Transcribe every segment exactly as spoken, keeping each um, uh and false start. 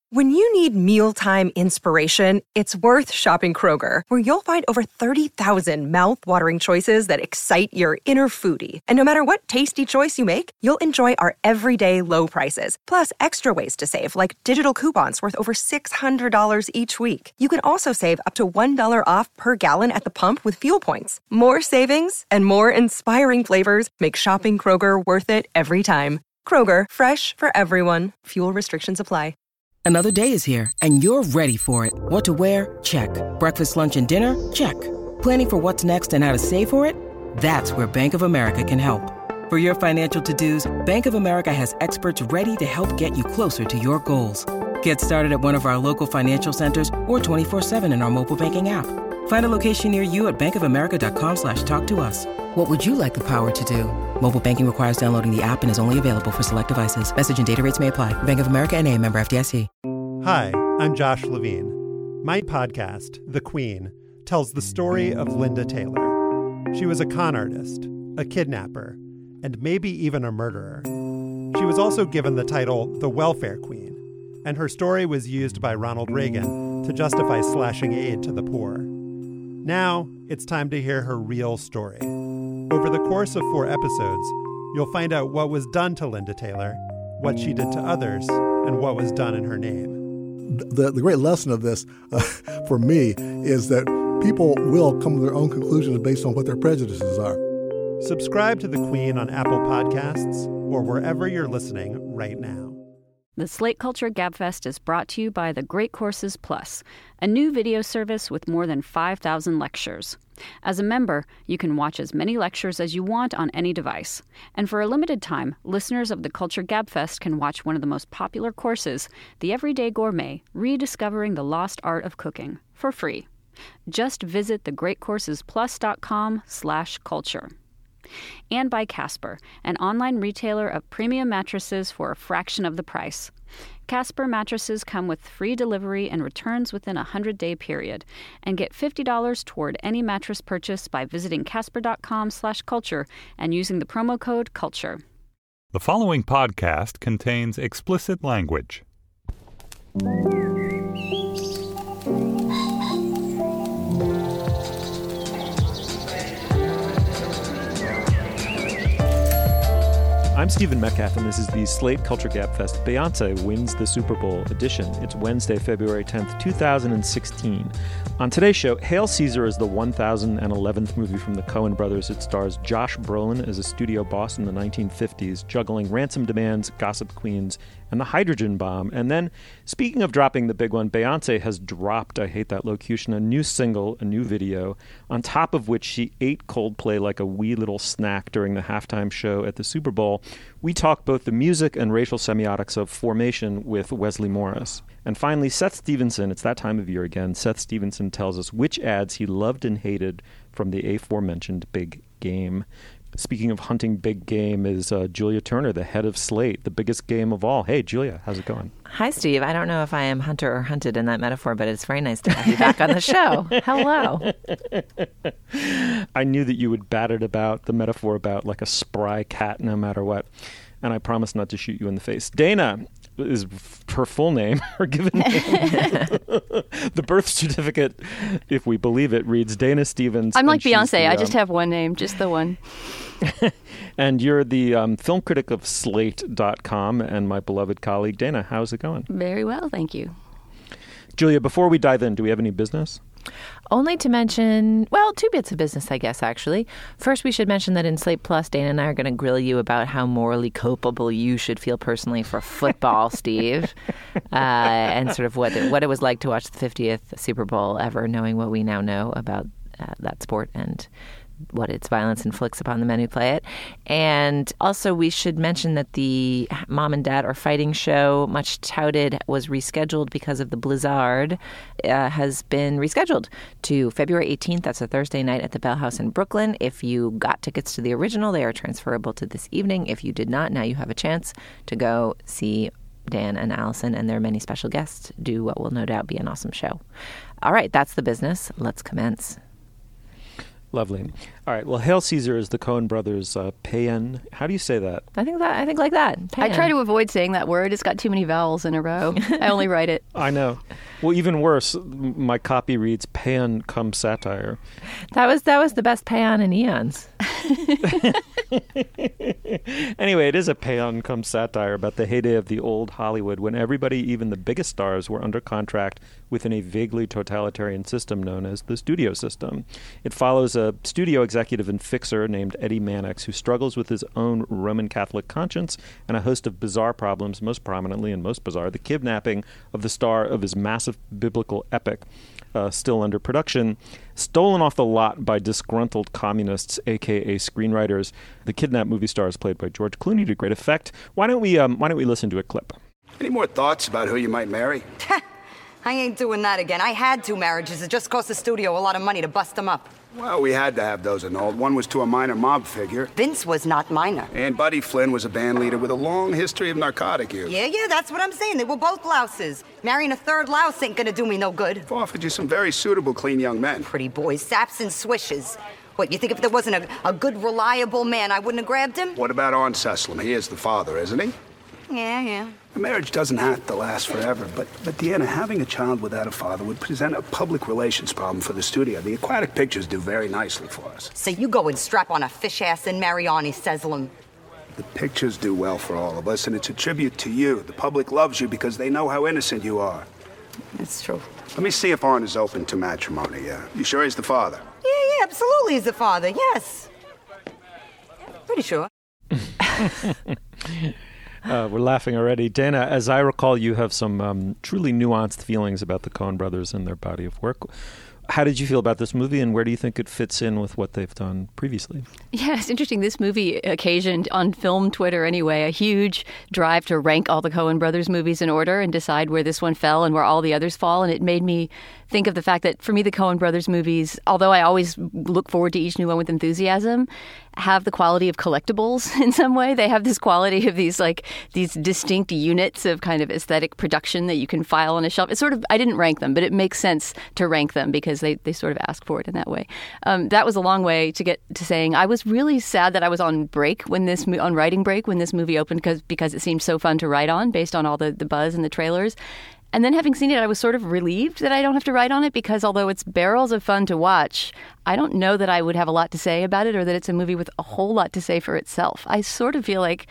When you need mealtime inspiration, it's worth shopping Kroger, where you'll find over thirty thousand mouth-watering choices that excite your inner foodie. And no matter what tasty choice you make, you'll enjoy our everyday low prices, plus extra ways to save, like digital coupons worth over six hundred dollars each week. You can also save up to one dollar off per gallon at the pump with fuel points. More savings and more inspiring flavors make shopping Kroger worth it every time. Kroger, fresh for everyone. Fuel restrictions apply. Another day is here, and you're ready for it. What to wear? Check. Breakfast, lunch, and dinner? Check. Planning for what's next and how to save for it? That's where Bank of America can help. For your financial to-dos, Bank of America has experts ready to help get you closer to your goals. Get started at one of our local financial centers or twenty-four seven in our mobile banking app. Find a location near you at bankofamerica.com slash talk to us. What would you like the power to do? Mobile banking requires downloading the app and is only available for select devices. Message and data rates may apply. Bank of America N A, member F D I C. Hi, I'm Josh Levine. My podcast, The Queen, tells the story of Linda Taylor. She was a con artist, a kidnapper, and maybe even a murderer. She was also given the title the Welfare Queen, and her story was used by Ronald Reagan to justify slashing aid to the poor. Now, it's time to hear her real story. Over the course of four episodes, you'll find out what was done to Linda Taylor, what she did to others, and what was done in her name. The, the great lesson of this, uh, for me, is that people will come to their own conclusions based on what their prejudices are. Subscribe to The Queen on Apple Podcasts or wherever you're listening right now. The Slate Culture Gabfest is brought to you by The Great Courses Plus, a new video service with more than five thousand lectures. As a member, you can watch as many lectures as you want on any device. And for a limited time, listeners of the Culture Gabfest can watch one of the most popular courses, The Everyday Gourmet, Rediscovering the Lost Art of Cooking, for free. Just visit thegreatcoursesplus.com slash culture. And by Casper, an online retailer of premium mattresses for a fraction of the price. Casper mattresses come with free delivery and returns within a hundred-day period. And get fifty dollars toward any mattress purchase by visiting casper.com slash culture and using the promo code CULTURE. The following podcast contains explicit language. I'm Stephen Metcalf, and this is the Slate Culture Gabfest. Beyoncé wins the Super Bowl edition. It's Wednesday, February tenth, two thousand sixteen. On today's show, Hail Caesar is the one thousand eleventh movie from the Coen brothers. It stars Josh Brolin as a studio boss in the nineteen fifties, juggling ransom demands, gossip queens, and the hydrogen bomb. And then, speaking of dropping the big one, Beyoncé has dropped, I hate that locution, a new single, a new video, on top of which she ate Coldplay like a wee little snack during the halftime show at the Super Bowl. We talk both the music and racial semiotics of Formation with Wesley Morris. And finally, Seth Stevenson, it's that time of year again, Seth Stevenson tells us which ads he loved and hated from the aforementioned big game. Speaking of hunting big game is uh, Julia Turner, the head of Slate, the biggest game of all. Hey, Julia, how's it going? Hi, Steve. I don't know if I am hunter or hunted in that metaphor, but it's very nice to have you back on the show. Hello. I knew that you would bat it about, the metaphor about like a spry cat no matter what. And I promise not to shoot you in the face. Dana is her full name, her given name. The birth certificate, if we believe it, reads Dana Stevens. I'm like Beyonce. The, um, I just have one name, just the one. And you're the um, film critic of Slate dot com and my beloved colleague. Dana, how's it going? Very well, thank you. Julia, before we dive in, do we have any business? Only to mention, well, two bits of business, I guess, actually. First, we should mention that in Slate Plus, Dana and I are going to grill you about how morally culpable you should feel personally for football, Steve, uh, and sort of what it, what it was like to watch the fiftieth Super Bowl ever, knowing what we now know about uh, that sport and what its violence inflicts upon the men who play it. And also we should mention that the Mom and Dad Are Fighting show, much touted, was rescheduled because of the blizzard, uh, has been rescheduled to February eighteenth. That's a Thursday night at the Bell House in Brooklyn. If you got tickets to the original, they are transferable to this evening. If you did not, now you have a chance to go see Dan and Allison and their many special guests do what will no doubt be an awesome show. All right, that's the business. Let's commence. Lovely. All right. Well, Hail Caesar is the Coen brothers' uh, paean. How do you say that? I think that I think like that. I try to avoid saying that word. It's got too many vowels in a row. I only write it. I know. Well, even worse, my copy reads paean cum satire. That was that was the best paean in eons. Anyway, it is a paean cum satire about the heyday of the old Hollywood when everybody, even the biggest stars, were under contract within a vaguely totalitarian system known as the studio system. It follows a studio executive and fixer named Eddie Mannix who struggles with his own Roman Catholic conscience and a host of bizarre problems, most prominently and most bizarre, the kidnapping of the star of his massive biblical epic, uh, still under production, stolen off the lot by disgruntled communists, a k a screenwriters. The kidnapped movie star is played by George Clooney to great effect. Why don't we, um, why don't we listen to a clip? Any more thoughts about who you might marry? I ain't doing that again. I had two marriages. It just cost the studio a lot of money to bust them up. Well, we had to have those annulled. One was to a minor mob figure. Vince was not minor. And Buddy Flynn was a band leader with a long history of narcotic use. Yeah, yeah, that's what I'm saying. They were both louses. Marrying a third louse ain't gonna do me no good. I've offered you some very suitable, clean young men. Pretty boys, saps and swishes. What, you think if there wasn't a, a good, reliable man, I wouldn't have grabbed him? What about Arn Sesslum? He is the father, isn't he? Yeah, yeah. A marriage doesn't have to last forever, but, but Deanna, having a child without a father would present a public relations problem for the studio. The Aquatic Pictures do very nicely for us. So you go and strap on a fish ass and marry Arnie Sesslum. The pictures do well for all of us, and it's a tribute to you. The public loves you because they know how innocent you are. That's true. Let me see if Arn is open to matrimony. Uh, you sure he's the father? Yeah, yeah, absolutely he's the father, yes. Pretty sure. Uh, we're laughing already. Dana, as I recall, you have some um, truly nuanced feelings about the Coen brothers and their body of work. How did you feel about this movie, and where do you think it fits in with what they've done previously? Yeah, it's interesting. This movie occasioned, on film Twitter anyway, a huge drive to rank all the Coen brothers movies in order and decide where this one fell and where all the others fall. And it made me think of the fact that, for me, the Coen brothers movies, although I always look forward to each new one with enthusiasm, have the quality of collectibles in some way. They have this quality of these like these distinct units of kind of aesthetic production that you can file on a shelf. It's sort of, I didn't rank them, but it makes sense to rank them because they, they sort of ask for it in that way. Um, that was a long way to get to saying I was really sad that I was on break when this, on writing break when this movie opened because because it seemed so fun to write on based on all the, the buzz and the trailers. And then having seen it, I was sort of relieved that I don't have to write on it because although it's barrels of fun to watch, I don't know that I would have a lot to say about it or that it's a movie with a whole lot to say for itself. I sort of feel like,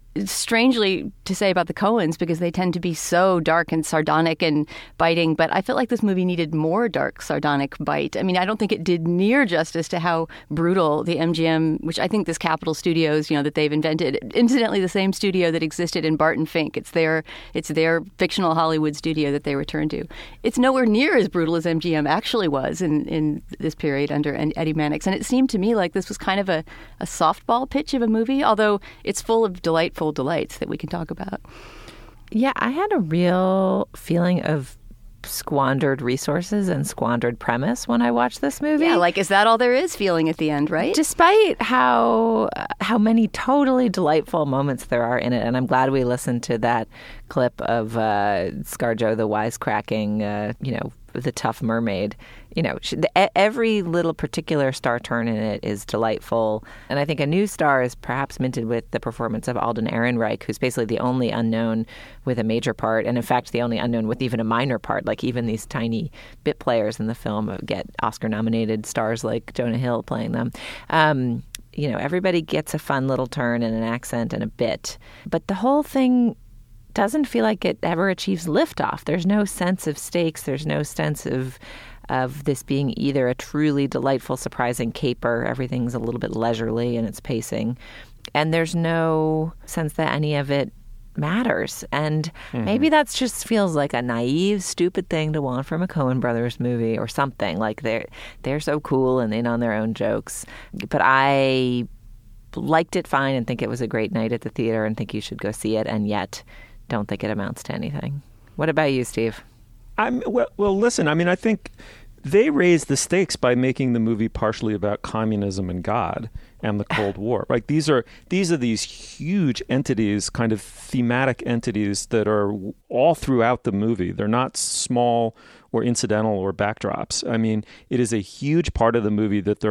strangely to say about the Coens because they tend to be so dark and sardonic and biting, but I felt like this movie needed more dark, sardonic bite. I mean, I don't think it did near justice to how brutal the M G M, which I think this Capitol Studios, you know, that they've invented, incidentally the same studio that existed in Barton Fink. It's their, it's their fictional Hollywood studio that they returned to. It's nowhere near as brutal as M G M actually was in, in this period under Eddie Mannix. And it seemed to me like this was kind of a, a softball pitch of a movie, although it's full of delightful delights that we can talk about. Yeah, I had a real feeling of squandered resources and squandered premise when I watched this movie. Yeah, like, is that all there is feeling at the end, right? Despite how how many totally delightful moments there are in it. And I'm glad we listened to that clip of uh, ScarJo the wisecracking, uh, you know, the tough mermaid. You know, she, the, every little particular star turn in it is delightful. And I think a new star is perhaps minted with the performance of Alden Ehrenreich, who's basically the only unknown with a major part. And in fact, the only unknown with even a minor part. Like even these tiny bit players in the film get Oscar-nominated stars like Jonah Hill playing them. Um, you know, everybody gets a fun little turn and an accent and a bit. But the whole thing doesn't feel like it ever achieves liftoff. There's no sense of stakes. There's no sense of of this being either a truly delightful, surprising caper. Everything's a little bit leisurely in its pacing. And there's no sense that any of it matters. And mm-hmm. maybe that's just feels like a naive, stupid thing to want from a Coen Brothers movie or something. Like they're, they're so cool and in on their own jokes. But I liked it fine and think it was a great night at the theater and think you should go see it, and yet don't think it amounts to anything. What about you, Steve? I'm well, well, listen, I mean, I think they raised the stakes by making the movie partially about communism and God and the Cold War. Like these are these are these huge entities, kind of thematic entities that are all throughout the movie. They're not small or incidental or backdrops. I mean, it is a huge part of the movie that they're f-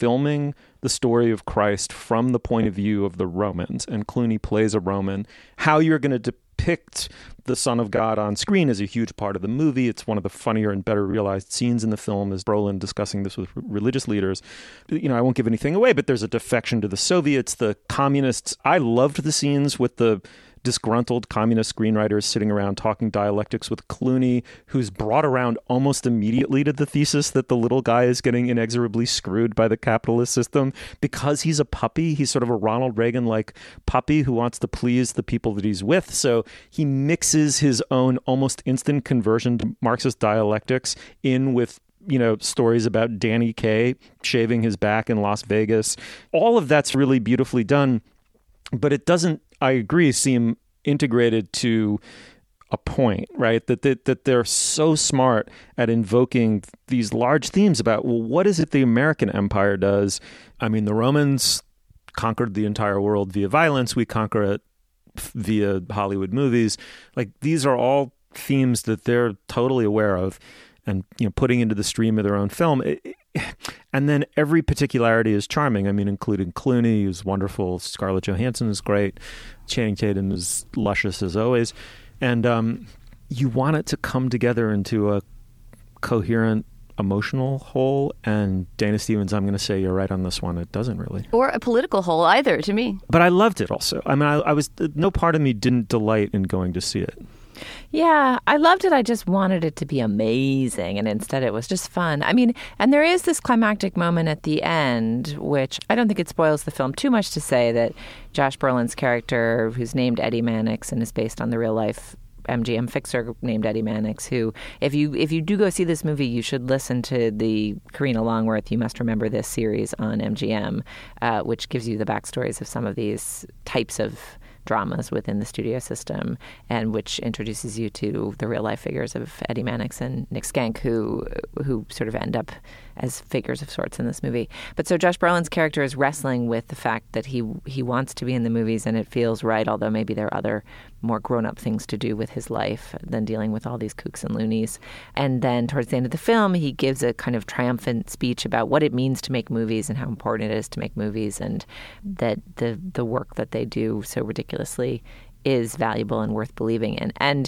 filming the story of Christ from the point of view of the Romans, and Clooney plays a Roman, how you're going to depict the Son of God on screen is a huge part of the movie. It's one of the funnier and better realized scenes in the film, is Brolin discussing this with religious leaders. You know, I won't give anything away, but there's a defection to the Soviets, the communists. I loved the scenes with the disgruntled communist screenwriters sitting around talking dialectics with Clooney, who's brought around almost immediately to the thesis that the little guy is getting inexorably screwed by the capitalist system because he's a puppy. He's sort of a Ronald Reagan-like puppy who wants to please the people that he's with. So he mixes his own almost instant conversion to Marxist dialectics in with, you know, stories about Danny Kaye shaving his back in Las Vegas. All of that's really beautifully done, but it doesn't, I agree, seem integrated to a point, right? That, that that they're so smart at invoking these large themes about, well, what is it the American empire does? I mean, the Romans conquered the entire world via violence. We conquer it via Hollywood movies. Like, these are all themes that they're totally aware of and, you know, putting into the stream of their own film. It, it, and then every particularity is charming. I mean, including Clooney, who's wonderful. Scarlett Johansson is great. Channing Tatum is luscious as always. And um, you want it to come together into a coherent emotional whole. And Dana Stevens, I'm going to say you're right on this one. It doesn't really. Or a political whole either, to me. But I loved it also. I mean, I, I was no part of me didn't delight in going to see it. Yeah, I loved it. I just wanted it to be amazing. And instead it was just fun. I mean, and there is this climactic moment at the end, which I don't think it spoils the film too much to say that Josh Brolin's character, who's named Eddie Mannix and is based on the real life M G M fixer named Eddie Mannix, who, if you if you do go see this movie, you should listen to the Karina Longworth You Must Remember This series on M G M, uh, which gives you the backstories of some of these types of dramas within the studio system, and which introduces you to the real life figures of Eddie Mannix and Nick Skank, who who sort of end up as figures of sorts in this movie. But so Josh Brolin's character is wrestling with the fact that he he wants to be in the movies and it feels right, although maybe there are other more grown-up things to do with his life than dealing with all these kooks and loonies. And then towards the end of the film, he gives a kind of triumphant speech about what it means to make movies and how important it is to make movies, and that the the work that they do so ridiculously is valuable and worth believing in. And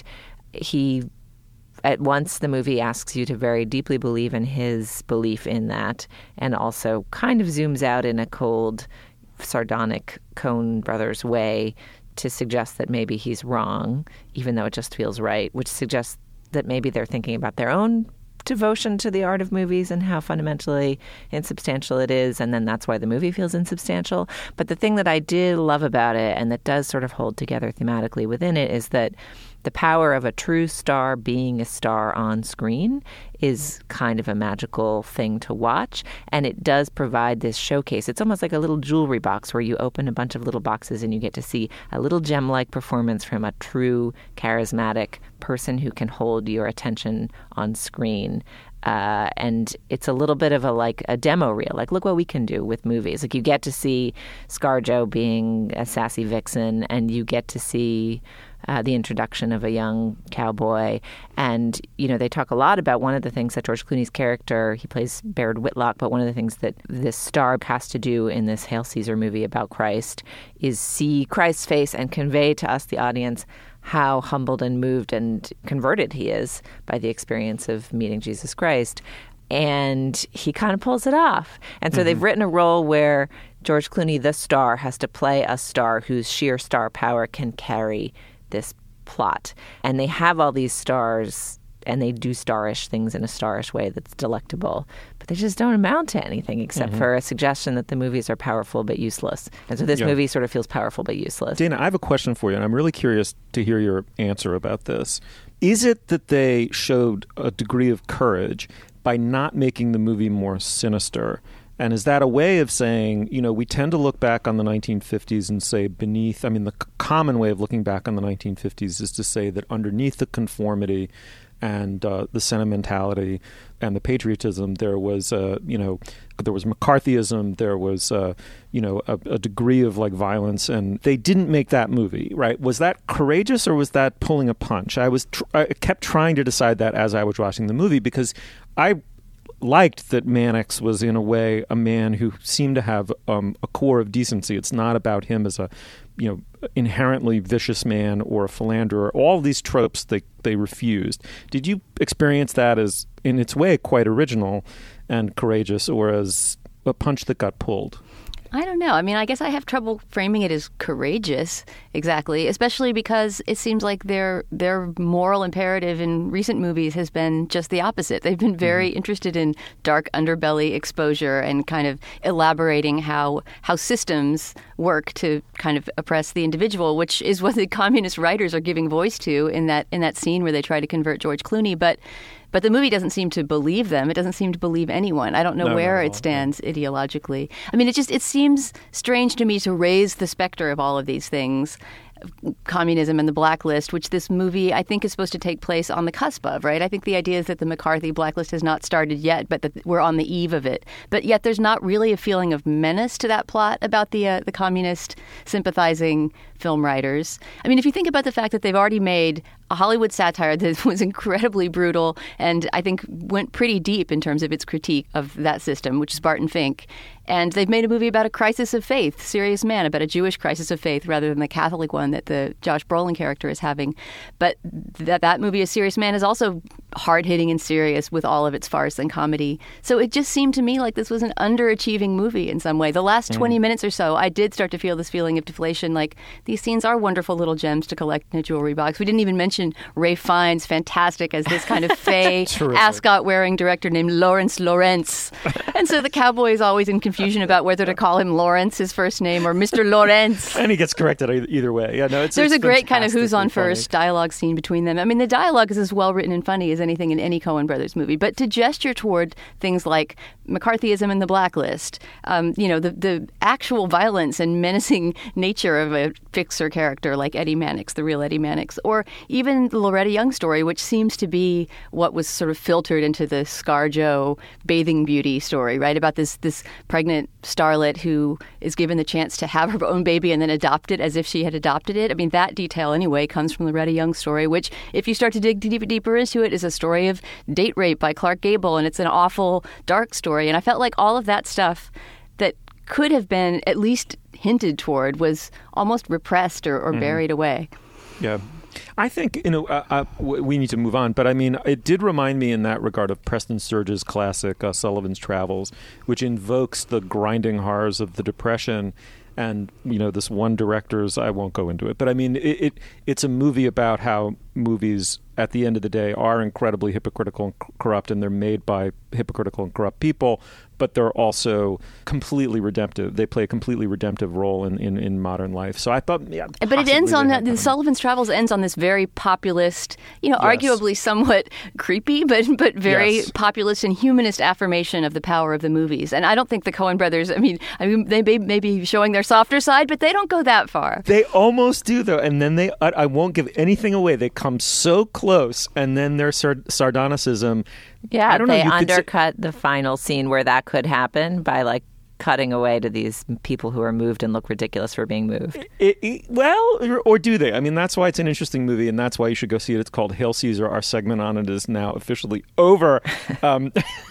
he, at once, the movie asks you to very deeply believe in his belief in that, and also kind of zooms out in a cold, sardonic Coen Brothers way to suggest that maybe he's wrong, even though it just feels right, which suggests that maybe they're thinking about their own devotion to the art of movies and how fundamentally insubstantial it is, and then that's why the movie feels insubstantial. But the thing that I did love about it, and that does sort of hold together thematically within it, is that the power of a true star being a star on screen is kind of a magical thing to watch, and it does provide this showcase. It's almost like a little jewelry box where you open a bunch of little boxes and you get to see a little gem-like performance from a true charismatic person who can hold your attention on screen. Uh, and it's a little bit of a like a demo reel. Like, look what we can do with movies. Like, you get to see ScarJo being a sassy vixen, and you get to see uh, the introduction of a young cowboy. And, you know, they talk a lot about one of the things that George Clooney's character, he plays Baird Whitlock, but one of the things that this star has to do in this Hail Caesar movie about Christ is see Christ's face and convey to us, the audience, how humbled and moved and converted he is by the experience of meeting Jesus Christ. And he kind of pulls it off. And so mm-hmm. they've written a role where George Clooney, the star, has to play a star whose sheer star power can carry this plot. And they have all these stars, and they do starish things in a starish way that's delectable, but they just don't amount to anything except mm-hmm. for a suggestion that the movies are powerful but useless. And so this yeah. movie sort of feels powerful but useless. Dana, I have a question for you, and I'm really curious to hear your answer about this. Is it that they showed a degree of courage by not making the movie more sinister? And is that a way of saying, you know, we tend to look back on the nineteen fifties and say beneath, I mean, the c- common way of looking back on the nineteen fifties is to say that underneath the conformity and uh, the sentimentality and the patriotism, there was, uh, you know, there was McCarthyism, there was, uh, you know, a, a degree of like violence, and they didn't make that movie, right? Was that courageous or was that pulling a punch? I was, tr- I kept trying to decide that as I was watching the movie, because I liked that Mannix was, in a way, a man who seemed to have um, a core of decency. It's not about him as a, you know, inherently vicious man or a philanderer. All these tropes they they refused. Did you experience that as, in its way, quite original and courageous, or as a punch that got pulled? I don't know. I mean, I guess I have trouble framing it as courageous, exactly, especially because it seems like their their moral imperative in recent movies has been just the opposite. They've been very mm-hmm. interested in dark underbelly exposure and kind of elaborating how how systems work to kind of oppress the individual, which is what the communist writers are giving voice to in that in that scene where they try to convert George Clooney. But But the movie doesn't seem to believe them. It doesn't seem to believe anyone. I don't know no, where no, it stands no. ideologically. I mean, it just it seems strange to me to raise the specter of all of these things, communism and the blacklist, which this movie, I think, is supposed to take place on the cusp of, right? I think the idea is that the McCarthy blacklist has not started yet, but that we're on the eve of it. But yet there's not really a feeling of menace to that plot about the uh, the communist sympathizing film writers. I mean, if you think about the fact that they've already made a Hollywood satire that was incredibly brutal and I think went pretty deep in terms of its critique of that system, which is Barton Fink. And they've made a movie about a crisis of faith, Serious Man, about a Jewish crisis of faith rather than the Catholic one that the Josh Brolin character is having. But that that movie, A Serious Man, is also hard-hitting and serious with all of its farce and comedy. So it just seemed to me like this was an underachieving movie in some way. The last mm. twenty minutes or so, I did start to feel this feeling of deflation, like these scenes are wonderful little gems to collect in a jewelry box. We didn't even mention Ralph Fiennes, fantastic as this kind of fey, ascot-wearing director named Lawrence Lawrence. And so the cowboy is always in confusion about whether to call him Lawrence, his first name, or Mister Lawrence. And he gets corrected either way. Yeah, no, it's There's it's a great kind of who's on funny. first dialogue scene between them. I mean, the dialogue is as well written and funny as anything in any Coen Brothers movie. But to gesture toward things like McCarthyism and the blacklist, um, you know, the, the actual violence and menacing nature of a fixer character like Eddie Mannix, the real Eddie Mannix, or even the Loretta Young story, which seems to be what was sort of filtered into the ScarJo bathing beauty story, right? About this this pregnant starlet who is given the chance to have her own baby and then adopt it as if she had adopted it. I mean, that detail anyway comes from the Loretta Young story, which, if you start to dig deeper, deeper into it, is a story of date rape by Clark Gable, and it's an awful, dark story. And I felt like all of that stuff that could have been at least hinted toward was almost repressed or, or mm-hmm. buried away. Yeah. I think, you know, uh, uh, we need to move on, but I mean, it did remind me in that regard of Preston Sturges' classic uh, Sullivan's Travels, which invokes the grinding horrors of the Depression. And, you know, this one director's, I won't go into it, but I mean, it, it it's a movie about how movies at the end of the day are incredibly hypocritical and corrupt, and they're made by hypocritical and corrupt people, but they're also completely redemptive. They play a completely redemptive role in, in, in modern life. So I thought, yeah. But it ends on, the Sullivan's Travels ends on this very populist, you know, yes. arguably somewhat creepy, but but very yes. populist and humanist affirmation of the power of the movies. And I don't think the Coen brothers, I mean, I mean, they may, may be showing their softer side, but they don't go that far. They almost do, though. And then they, I, I won't give anything away. They come so close, and then their sard- sardonicism. Yeah, I don't they know, undercut say- the final scene where that could happen by, like, cutting away to these people who are moved and look ridiculous for being moved. It, it, well, or, or do they? I mean, that's why it's an interesting movie, and that's why you should go see it. It's called Hail Caesar. Our segment on it is now officially over. Um,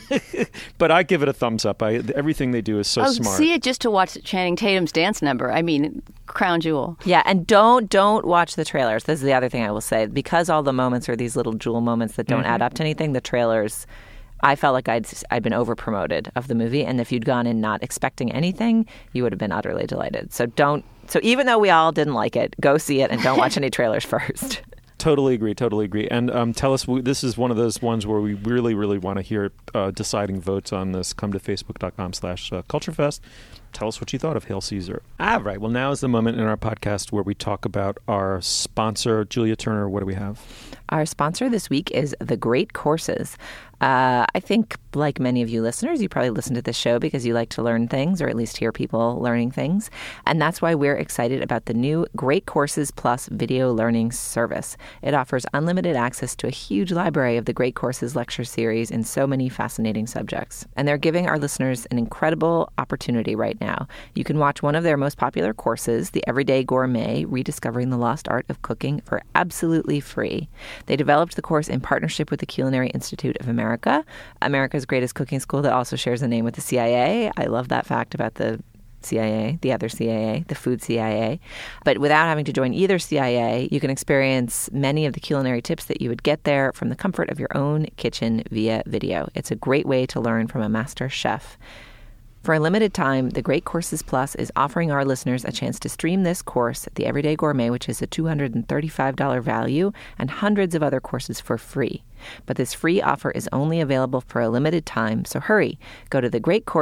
but I give it a thumbs up. I, everything they do is so oh, smart. See it just to watch Channing Tatum's dance number. I mean, crown jewel. Yeah, and don't don't watch the trailers. This is the other thing I will say. Because all the moments are these little jewel moments that don't mm-hmm. add up to anything, the trailers... I felt like I'd I'd been over-promoted of the movie, and if you'd gone in not expecting anything, you would have been utterly delighted. So don't. So even though we all didn't like it, go see it and don't watch any trailers first. Totally agree. Totally agree. And um, tell us, this is one of those ones where we really, really want to hear uh, deciding votes on this. Come to facebook.com slash culturefest. Tell us what you thought of Hail Caesar. All right. Well, now is the moment in our podcast where we talk about our sponsor. Julia Turner, what do we have? Our sponsor this week is The Great Courses. Uh, I think, like many of you listeners, you probably listen to this show because you like to learn things, or at least hear people learning things. And that's why we're excited about the new Great Courses Plus video learning service. It offers unlimited access to a huge library of the Great Courses lecture series in so many fascinating subjects. And they're giving our listeners an incredible opportunity right now. You can watch one of their most popular courses, The Everyday Gourmet, Rediscovering the Lost Art of Cooking, for absolutely free. They developed the course in partnership with the Culinary Institute of America, America's greatest cooking school that also shares a name with the C I A. I love that fact about the C I A, the other C I A, the food C I A. But without having to join either C I A, you can experience many of the culinary tips that you would get there from the comfort of your own kitchen via video. It's a great way to learn from a master chef. For a limited time, The Great Courses Plus is offering our listeners a chance to stream this course, The Everyday Gourmet, which is a two hundred thirty-five dollars value, and hundreds of other courses for free. But this free offer is only available for a limited time, so hurry. Go to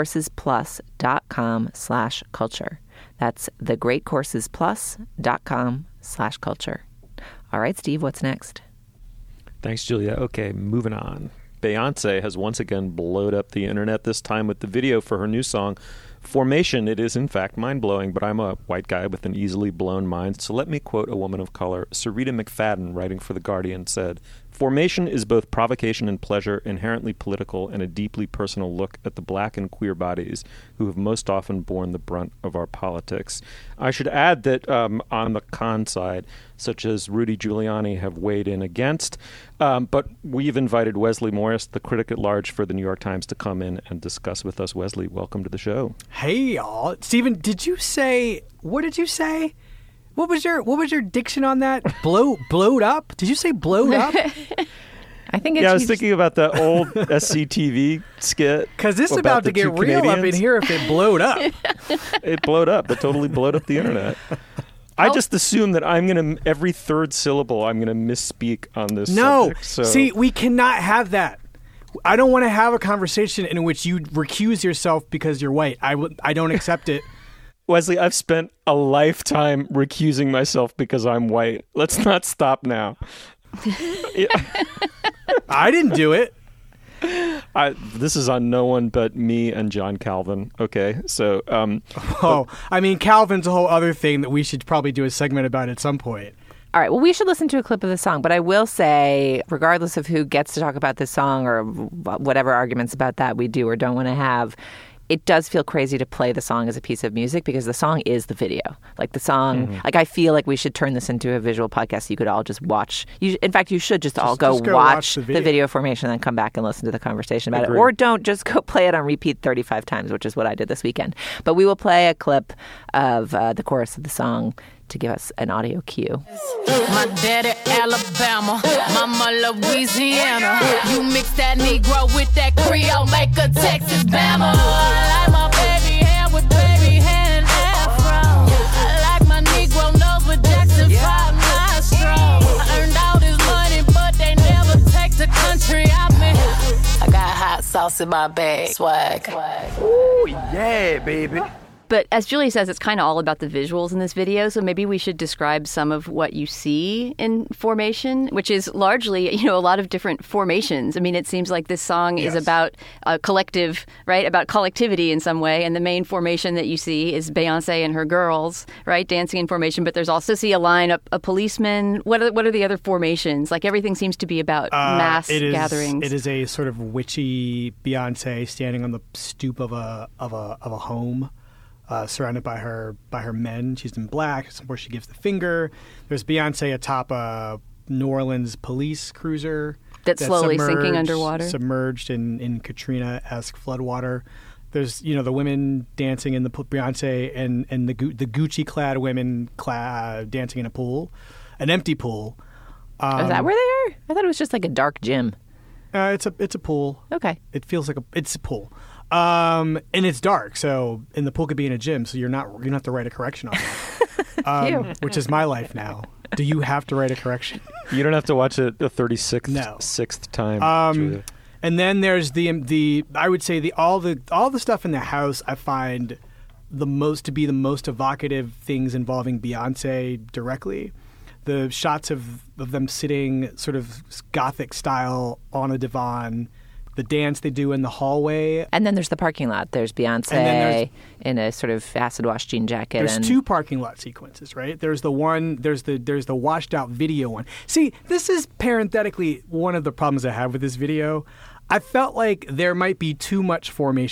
thegreatcoursesplus.com slash culture. That's thegreatcoursesplus.com slash culture. All right, Steve, what's next? Thanks, Julia. Okay, moving on. Beyonce has once again blowed up the internet, this time with the video for her new song, Formation. It is, in fact, mind-blowing, but I'm a white guy with an easily blown mind, so let me quote a woman of color. Sarita McFadden, writing for The Guardian, said, Formation is both provocation and pleasure, inherently political, and a deeply personal look at the black and queer bodies who have most often borne the brunt of our politics. I should add that um, on the con side, such as Rudy Giuliani have weighed in against, um, but we've invited Wesley Morris, the critic at large for the New York Times, to come in and discuss with us. Wesley, welcome to the show. Hey, y'all. Stephen, did you say, what did you say? What was your what was your diction on that? Blow blowed up? Did you say blowed up? I think it's yeah, I was thinking about that old S C T V skit. Because this is about, about to get real Canadians. Up in here if it blowed up. It blowed up. It totally blowed up the internet. I oh. just assume that I'm going to, every third syllable, I'm going to misspeak on this no. subject. So. See, we cannot have that. I don't want to have a conversation in which you recuse yourself because you're white. I, w- I don't accept it. Wesley, I've spent a lifetime recusing myself because I'm white. Let's not stop now. I didn't do it. I, this is on no one but me and John Calvin. Okay, so... Um, oh, but, I mean, Calvin's a whole other thing that we should probably do a segment about at some point. All right, well, we should listen to a clip of the song, but I will say, regardless of who gets to talk about this song or whatever arguments about that we do or don't want to have, it does feel crazy to play the song as a piece of music because the song is the video. Like the song, mm-hmm. like I feel like we should turn this into a visual podcast so you could all just watch. You, in fact, you should just, just all go, just go watch, watch the, video. the video formation and then come back and listen to the conversation about Agreed. it. Or don't, just go play it on repeat thirty-five times, which is what I did this weekend. But we will play a clip of uh, the chorus of the song to give us an audio cue. My daddy Alabama, mama Louisiana. You mix that Negro with that Creole, make a Texas Bama. I like my baby hair with baby hair and afro. I like my Negro nose with Jackson five nostrils. I earned all this money, but they never take the country out me. I got hot sauce in my bag, swag. Ooh, yeah, baby. But as Julie says, it's kind of all about the visuals in this video. So maybe we should describe some of what you see in Formation, which is largely, you know, a lot of different formations. I mean, it seems like this song yes. is about a collective, right? About collectivity in some way. And the main formation that you see is Beyonce and her girls, right? Dancing in formation. But there's also, see a line, a, a policeman. What are, what are the other formations? Like everything seems to be about uh, mass it is, gatherings. It is a sort of witchy Beyonce standing on the stoop of a of a of a home. Uh, surrounded by her by her men. She's in black, where she gives the finger. There's Beyonce atop a New Orleans police cruiser. That's, that's slowly sinking underwater. Submerged in, in Katrina-esque floodwater. There's, you know, the women dancing in the Beyonce and, and the the Gucci-clad women clad, dancing in a pool, an empty pool. Um, Is that where they are? I thought it was just like a dark gym. Uh, it's a it's a pool. Okay. It feels like a it's a pool. Um, and it's dark, so and the pool could be in a gym, so you're not you don't have to write a correction on that. um, which is my life now. Do you have to write a correction? You don't have to watch it a thirty-sixth no. sixth time. Um, and then there's the the I would say the all the all the stuff in the house I find the most to be the most evocative things involving Beyonce directly. The shots of of them sitting sort of gothic style on a divan. The dance they do in the hallway. And then there's the parking lot. There's Beyonce there's, in a sort of acid wash jean jacket. There's and... two parking lot sequences, right? There's the one, there's the there's the washed out video one. See, this is parenthetically one of the problems I have with this video. I felt like there might be too much formation.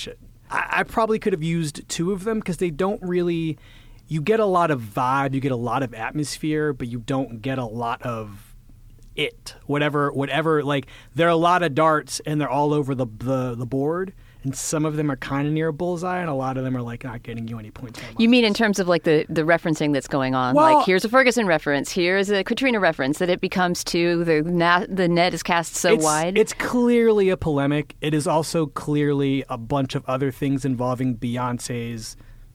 I, I probably could have used two of them because they don't really. You get a lot of vibe, you get a lot of atmosphere, but you don't get a lot of it. Whatever, whatever. Like there are a lot of darts, and they're all over the the, the board. And some of them are kind of near a bullseye, and a lot of them are like not getting you any points. You mean in terms of like the, the referencing that's going on? Well, like here's a Ferguson reference, here's a Katrina reference, that it becomes to the na- the net is cast so it's, wide. It's clearly a polemic. It is also clearly a bunch of other things involving Beyonce's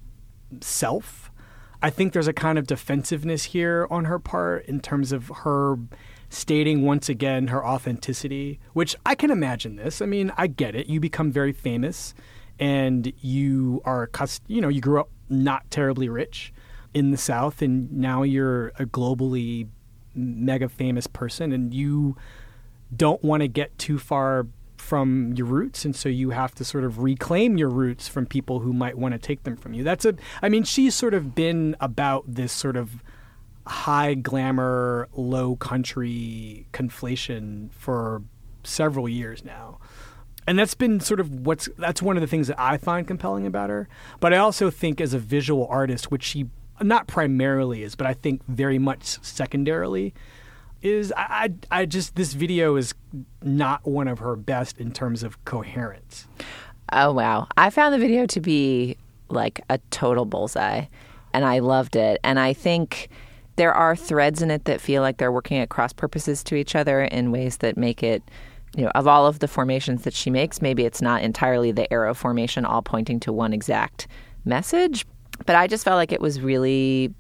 self. I think there's a kind of defensiveness here on her part in terms of her stating once again her authenticity, which I can imagine this. I mean, I get it. You become very famous and you are, you know, you grew up not terribly rich in the South and now you're a globally mega famous person and you don't want to get too far from your roots. And so you have to sort of reclaim your roots from people who might want to take them from you. That's a, I mean, she's sort of been about this sort of high glamour, low country conflation for several years now. And that's been sort of what's, that's one of the things that I find compelling about her. But I also think as a visual artist, which she not primarily is, but I think very much secondarily is, I, I, I just, this video is not one of her best in terms of coherence. Oh, wow. I found the video to be like a total bullseye and I loved it. And I think there are threads in it that feel like they're working at cross purposes to each other in ways that make it, you know, of all of the formations that she makes, maybe it's not entirely the arrow formation all pointing to one exact message. But I just felt like it was really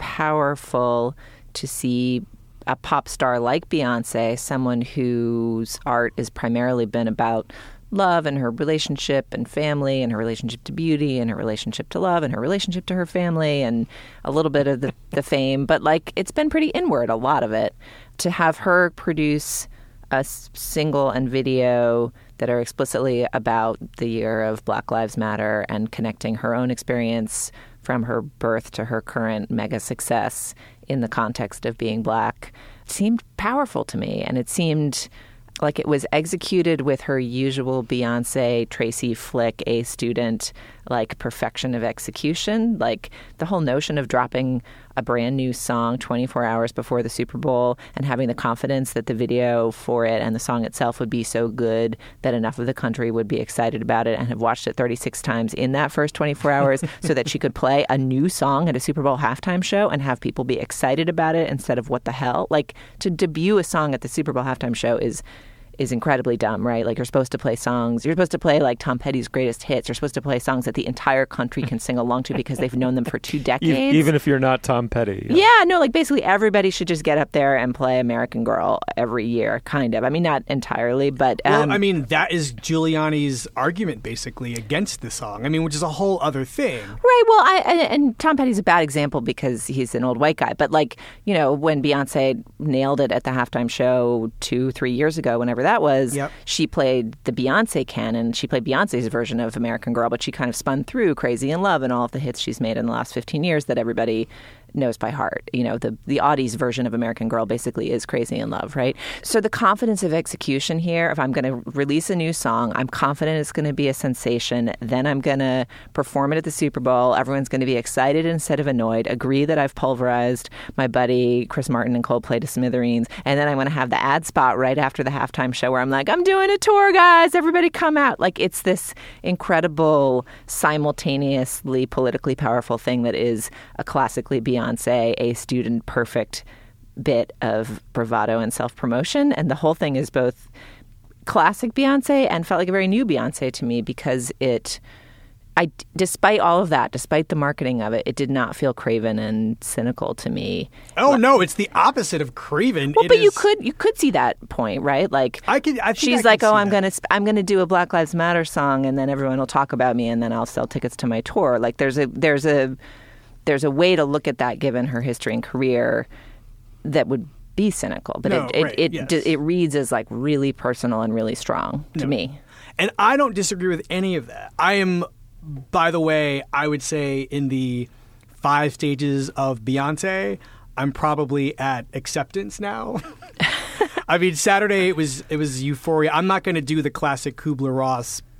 powerful to see a pop star like Beyonce, someone whose art has primarily been about love and her relationship and family and her relationship to beauty and her relationship to love and her relationship to her family and a little bit of the, the fame. But like it's been pretty inward, a lot of it. To have her produce a single and video that are explicitly about the year of Black Lives Matter and connecting her own experience from her birth to her current mega success in the context of being Black seemed powerful to me. And it seemed like it was executed with her usual Beyonce, Tracy Flick, A student, like perfection of execution. Like the whole notion of dropping a brand new song twenty-four hours before the Super Bowl and having the confidence that the video for it and the song itself would be so good that enough of the country would be excited about it and have watched it thirty-six times in that first twenty-four hours so that she could play a new song at a Super Bowl halftime show and have people be excited about it instead of what the hell. Like to debut a song at the Super Bowl halftime show is is incredibly dumb, right? Like you're supposed to play songs. You're supposed to play like Tom Petty's greatest hits. You're supposed to play songs that the entire country can sing along to because they've known them for two decades. Even if you're not Tom Petty. Yeah. yeah, no, like basically everybody should just get up there and play American Girl every year, kind of. I mean, not entirely, but... Um, well, I mean, that is Giuliani's argument, basically, against the song. I mean, which is a whole other thing. Right, well, I, and, and Tom Petty's a bad example because he's an old white guy. But like, you know, when Beyonce nailed it at the halftime show two, three years ago, whenever that was, yep. she played the Beyonce canon. She played Beyonce's version of American Girl, but she kind of spun through Crazy in Love and all of the hits she's made in the last fifteen years that everybody knows by heart. You know, the the Audie's version of American Girl basically is Crazy in Love, right? So the confidence of execution here, if I'm going to release a new song, I'm confident it's going to be a sensation. Then I'm going to perform it at the Super Bowl. Everyone's going to be excited instead of annoyed, agree that I've pulverized my buddy Chris Martin and Coldplay to smithereens. And then I'm going to have the ad spot right after the halftime show where I'm like, I'm doing a tour, guys. Everybody come out. Like it's this incredible, simultaneously politically powerful thing that is a classically Beyonce Beyonce, a student, perfect bit of bravado and self-promotion. And the whole thing is both classic Beyonce and felt like a very new Beyonce to me because it, I, despite all of that, despite the marketing of it, it did not feel craven and cynical to me. Oh, like, no, it's the opposite of craven. Well, it but is... you could you could see that point, right? Like I could, I think she's I like, oh, I'm that. gonna I'm gonna do a Black Lives Matter song, and then everyone will talk about me, and then I'll sell tickets to my tour. Like there's a there's a There's a way to look at that, given her history and career, that would be cynical. But no, it it right, it, yes. it it reads as like really personal and really strong to no. me. And I don't disagree with any of that. I am, by the way, I would say in the five stages of Beyonce, I'm probably at acceptance now. I mean, Saturday it was it was euphoria. I'm not going to do the classic Kubler-Ross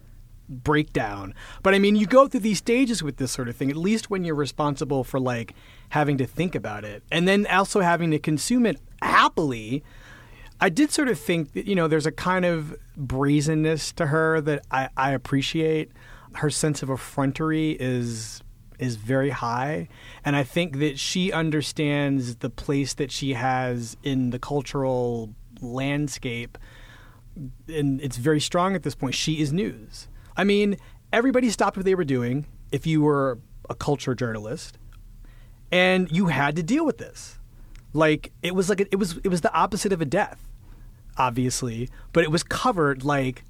breakdown. But I mean, you go through these stages with this sort of thing, at least when you're responsible for like having to think about it and then also having to consume it happily. I did sort of think that, you know, there's a kind of brazenness to her that I, I appreciate. Her sense of effrontery is is very high. And I think that she understands the place that she has in the cultural landscape. And it's very strong at this point. She is news. I mean, everybody stopped what they were doing if you were a culture journalist, and you had to deal with this. Like it was like a, it was it was the opposite of a death, obviously, but it was covered like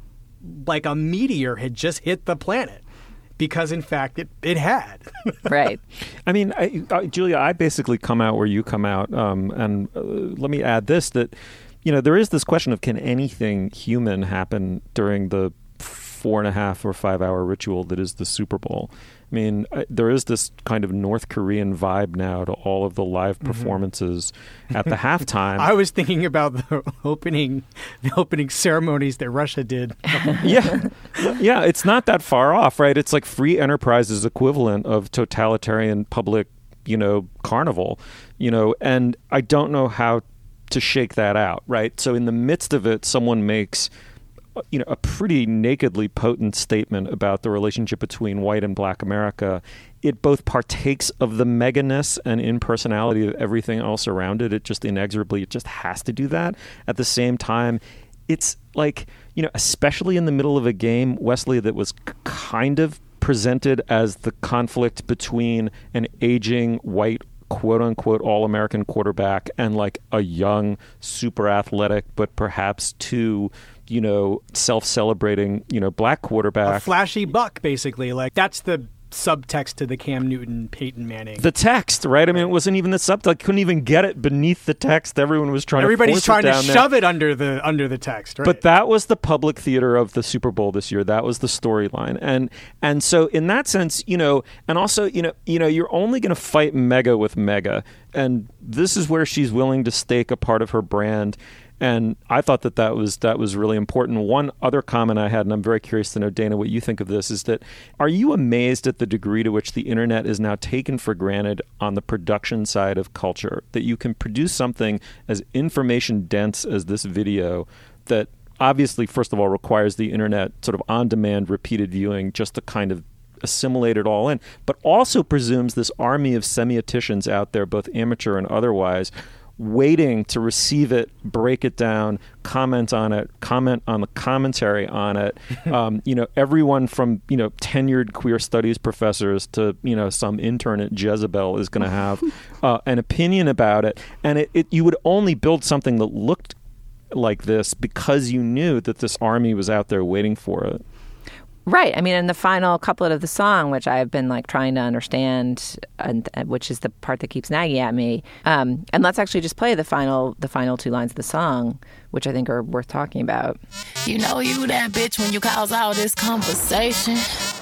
like a meteor had just hit the planet, because in fact it it had. Right. I mean, I, I, Julia, I basically come out where you come out, um, and uh, let me add this: that you know there is this question of can anything human happen during the four and a half or five hour ritual that is the Super Bowl. I mean, I, there is this kind of North Korean vibe now to all of the live performances mm-hmm. at the halftime. I was thinking about the opening, the opening ceremonies that Russia did. yeah, yeah, it's not that far off, right? It's like Free Enterprise's equivalent of totalitarian public, you know, carnival, you know, and I don't know how to shake that out, right? So in the midst of it, someone makes you know, a pretty nakedly potent statement about the relationship between white and black America. It both partakes of the meganess and impersonality of everything else around it. It just inexorably, it just has to do that. At the same time, it's like, you know, especially in the middle of a game, Wesley, that was kind of presented as the conflict between an aging white quote-unquote all-American quarterback and like a young, super athletic, but perhaps too, you know, self-celebrating, you know, black quarterback. A flashy buck, basically. Like, that's the subtext to the Cam Newton, Peyton Manning. The text, right? I mean, it wasn't even the subtext. I couldn't even get it beneath the text. Everyone was trying Everybody's to force trying it down to there. shove it under the under the text, right? But that was the public theater of the Super Bowl this year. That was the storyline. And and so in that sense, you know, and also, you know, you know, you're only going to fight mega with mega. And this is where she's willing to stake a part of her brand. And I thought that that was that was really important. One other comment I had, and I'm very curious to know, Dana, what you think of this, is that are you amazed at the degree to which the internet is now taken for granted on the production side of culture? That you can produce something as information dense as this video that obviously, first of all, requires the internet sort of on-demand repeated viewing just to kind of assimilate it all in, but also presumes this army of semioticians out there, both amateur and otherwise, waiting to receive it, break it down, comment on it, comment on the commentary on it. Um, you know, everyone from, you know, tenured queer studies professors to, you know, some intern at Jezebel is going to have uh, an opinion about it. And it, it you would only build something that looked like this because you knew that this army was out there waiting for it. Right. I mean, in the final couplet of the song, which I've been like trying to understand, and uh, which is the part that keeps nagging at me. Um, and let's actually just play the final, the final two lines of the song, which I think are worth talking about. You know you that bitch when you cause all this conversation.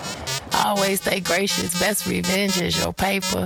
Always stay gracious. Best revenge is your paper.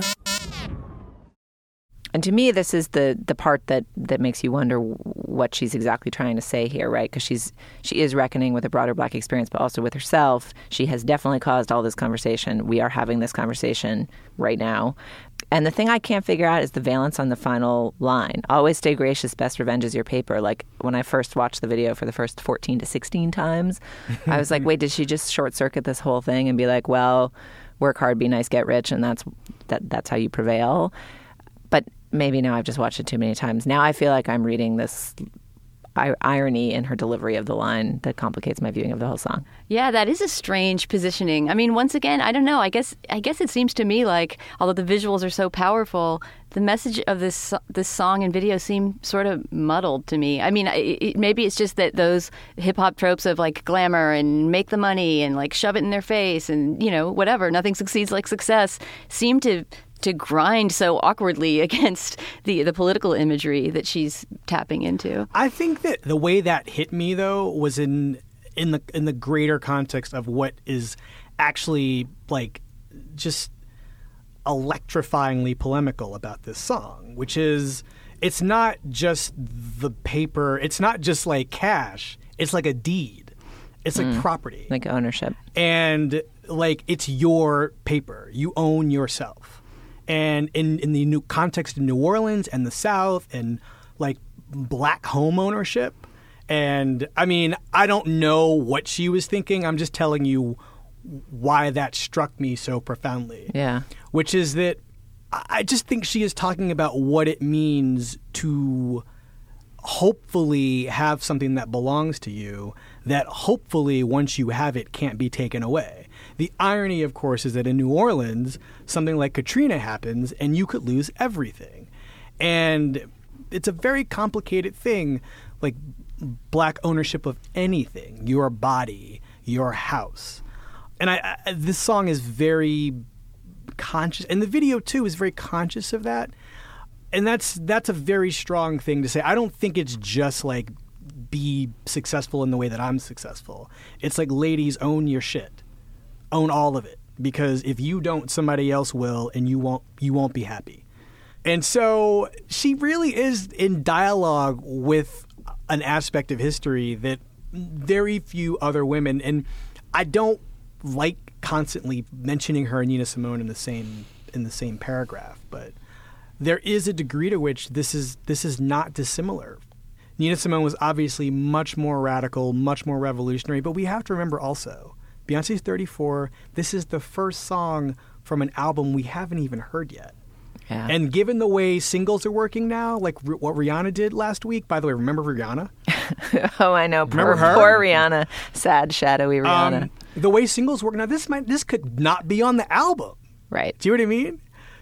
And to me, this is the the part that, that makes you wonder what she's exactly trying to say here, right? Because she's she is reckoning with a broader black experience, but also with herself. She has definitely caused all this conversation. We are having this conversation right now. And the thing I can't figure out is the valence on the final line. Always stay gracious, best revenge is your paper. Like, when I first watched the video for the first fourteen to sixteen times, I was like, wait, did she just short-circuit this whole thing and be like, well, work hard, be nice, get rich, and that's that that's how you prevail? But maybe now I've just watched it too many times. Now I feel like I'm reading this I- irony in her delivery of the line that complicates my viewing of the whole song. Yeah, that is a strange positioning. I mean, once again, I don't know. I guess I guess it seems to me like, although the visuals are so powerful, the message of this this song and video seem sort of muddled to me. I mean, it, it, maybe it's just that those hip hop tropes of like glamour and make the money and like shove it in their face and, you know, whatever, nothing succeeds like success seem to to grind so awkwardly against the the political imagery that she's tapping into. I think that the way that hit me, though, was in in the in the greater context of what is actually like just electrifyingly polemical about this song, which is it's not just the paper, it's not just like cash, it's like a deed. It's like Mm. property. Like ownership. And like it's your paper. You own yourself. And in, in the new context of New Orleans and the South and like black home ownership. And I mean, I don't know what she was thinking. I'm just telling you why that struck me so profoundly. Yeah. Which is that I just think she is talking about what it means to hopefully have something that belongs to you that hopefully once you have it can't be taken away. The irony, of course, is that in New Orleans, something like Katrina happens and you could lose everything. And it's a very complicated thing, like black ownership of anything, your body, your house. And I, I this song is very conscious, and the video too is very conscious of that. And that's that's a very strong thing to say. I don't think it's just like be successful in the way that I'm successful. It's like, ladies, own your shit. Own all of it. Because if you don't, somebody else will, and you won't you won't be happy. And so she really is in dialogue with an aspect of history that very few other women, and I don't like constantly mentioning her and Nina Simone in the same in the same paragraph, but there is a degree to which this is this is not dissimilar. Nina Simone was obviously much more radical, much more revolutionary, but we have to remember also, Beyoncé's thirty-four. This is the first song from an album we haven't even heard yet. Yeah. And given the way singles are working now, like r- what Rihanna did last week, by the way, remember Rihanna? Oh, I know. Remember poor, her? Poor Rihanna. Sad, shadowy Rihanna. Um, the way singles work now, this might this could not be on the album. Right. Do you know what I mean?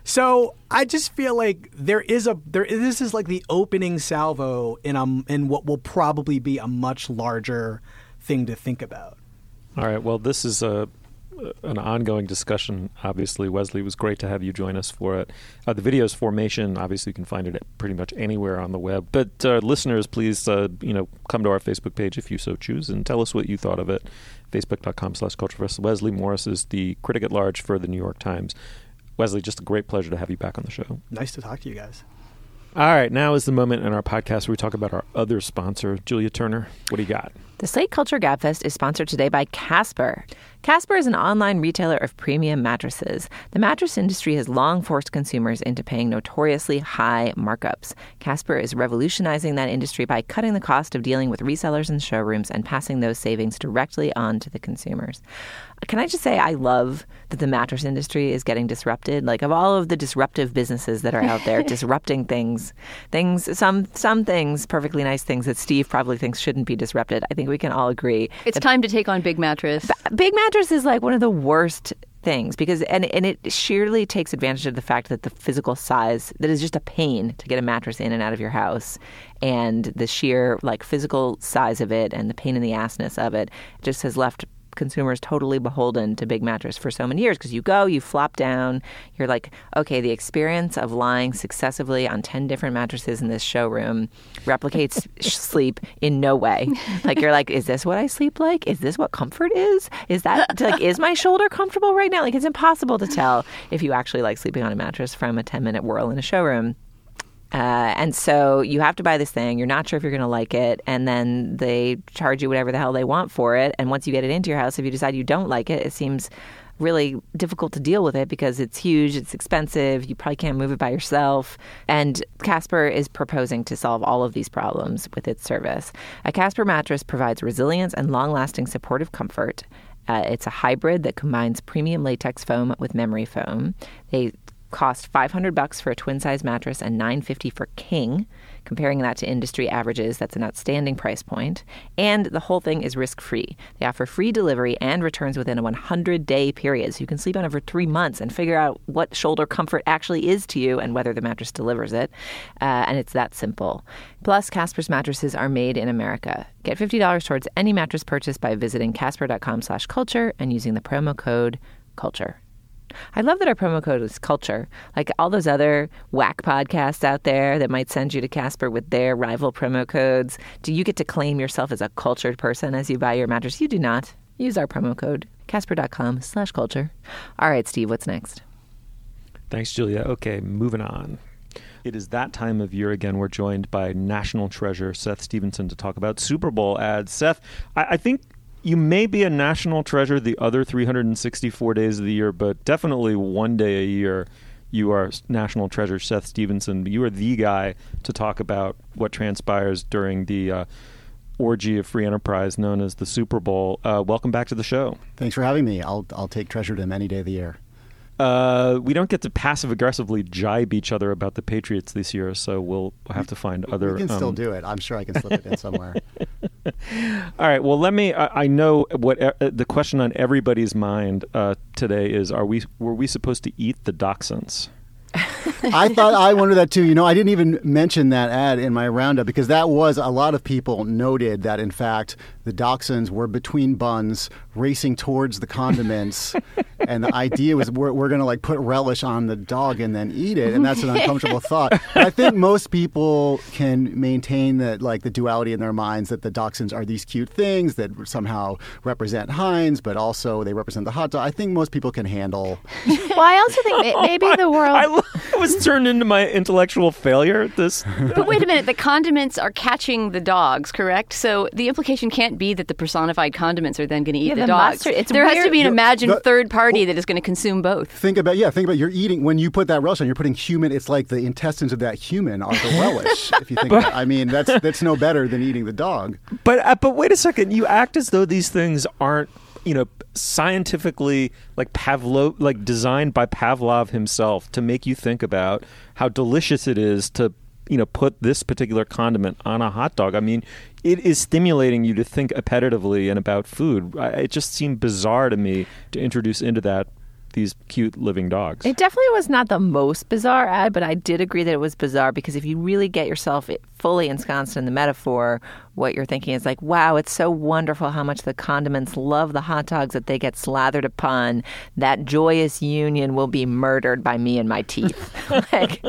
So I just feel like there is a there. This is like the opening salvo in a in what will probably be a much larger thing to think about. All right. Well, this is a an ongoing discussion. Obviously, Wesley, it was great to have you join us for it. Uh, the video's Formation. Obviously, you can find it at pretty much anywhere on the web. But uh, listeners, please, uh, you know, come to our Facebook page if you so choose and tell us what you thought of it. Facebook.com slash Culture Fest. Wesley Morris is the critic at large for the New York Times. Wesley, just a great pleasure to have you back on the show. Nice to talk to you guys. All right, now is the moment in our podcast where we talk about our other sponsor, Julia Turner. What do you got? The Slate Culture Gabfest is sponsored today by Casper. Casper is an online retailer of premium mattresses. The mattress industry has long forced consumers into paying notoriously high markups. Casper is revolutionizing that industry by cutting the cost of dealing with resellers and showrooms and passing those savings directly on to the consumers. Can I just say I love that the mattress industry is getting disrupted? Like, of all of the disruptive businesses that are out there, disrupting things, things, some some things, perfectly nice things that Steve probably thinks shouldn't be disrupted. I think we can all agree. It's time to take on Big Mattress. Big Mattress is like one of the worst things because and and it sheerly takes advantage of the fact that the physical size that is just a pain to get a mattress in and out of your house, and the sheer like physical size of it and the pain in the assness of it just has left consumers totally beholden to Big Mattress for so many years because you go, you flop down, you're like, okay, the experience of lying successively on ten different mattresses in this showroom replicates sleep in no way. Like, you're like, is this what I sleep like? Is this what comfort is? Is that, like, is my shoulder comfortable right now? Like, it's impossible to tell if you actually like sleeping on a mattress from a ten-minute whirl in a showroom. Uh, and so you have to buy this thing. You're not sure if you're going to like it. And then they charge you whatever the hell they want for it. And once you get it into your house, if you decide you don't like it, it seems really difficult to deal with it because it's huge, it's expensive, you probably can't move it by yourself. And Casper is proposing to solve all of these problems with its service. A Casper mattress provides resilience and long-lasting supportive comfort. Uh, it's a hybrid that combines premium latex foam with memory foam. They cost five hundred bucks for a twin-size mattress and nine hundred fifty dollars for king. Comparing that to industry averages, that's an outstanding price point. And the whole thing is risk-free. They offer free delivery and returns within a one hundred day period, so you can sleep on it for three months and figure out what shoulder comfort actually is to you and whether the mattress delivers it. Uh, and it's that simple. Plus, Casper's mattresses are made in America. Get fifty dollars towards any mattress purchase by visiting casper.com slash culture and using the promo code CULTURE. I love that our promo code is culture. Like all those other whack podcasts out there that might send you to Casper with their rival promo codes. Do you get to claim yourself as a cultured person as you buy your mattress? You do not. Use our promo code, casper.com slash culture. All right, Steve, what's next? Thanks, Julia. Okay, moving on. It is that time of year again. We're joined by national treasure Seth Stevenson to talk about Super Bowl ads. Seth, I, I think you may be a national treasure the other three hundred sixty-four days of the year, but definitely one day a year you are national treasure. Seth Stevenson, you are the guy to talk about what transpires during the uh, orgy of free enterprise known as the Super Bowl. Uh, welcome back to the show. Thanks for having me. I'll I'll take treasure to him any day of the year. Uh, we don't get to passive-aggressively jibe each other about the Patriots this year, so we'll have to find other... We can um, still do it. I'm sure I can slip it in somewhere. All right. Well, let me... I, I know what uh, the question on everybody's mind uh, today is, are we were we supposed to eat the dachshunds? I thought I wondered that too. You know, I didn't even mention that ad in my roundup because that was a lot of people noted that in fact the dachshunds were between buns racing towards the condiments, and the idea was we're, we're going to like put relish on the dog and then eat it, and that's an uncomfortable thought. But I think most people can maintain that like the duality in their minds that the dachshunds are these cute things that somehow represent Heinz, but also they represent the hot dog. I think most people can handle. Well, I also think may- maybe the world. I, I was turned into my intellectual failure. This. But wait a minute. The condiments are catching the dogs, correct? So the implication can't be that the personified condiments are then going to eat Yeah, the, the dogs. mustard- it's there has weird. to be an The- imagined the- third party that is going to consume both. Think about yeah. Think about you're eating when you put that relish on. You're putting human. It's like the intestines of that human are the relish. If you think, about it. I mean, that's that's no better than eating the dog. But uh, but wait a second. You act as though these things aren't, you know, scientifically like Pavlov, like designed by Pavlov himself to make you think about how delicious it is to, you know, put this particular condiment on a hot dog. I mean, it is stimulating you to think appetitively and about food. I, it just seemed bizarre to me to introduce into that these cute living dogs. It definitely was not the most bizarre ad, but I did agree that it was bizarre because if you really get yourself fully ensconced in the metaphor, what you're thinking is like, wow, it's so wonderful how much the condiments love the hot dogs that they get slathered upon. That joyous union will be murdered by me and my teeth. Like,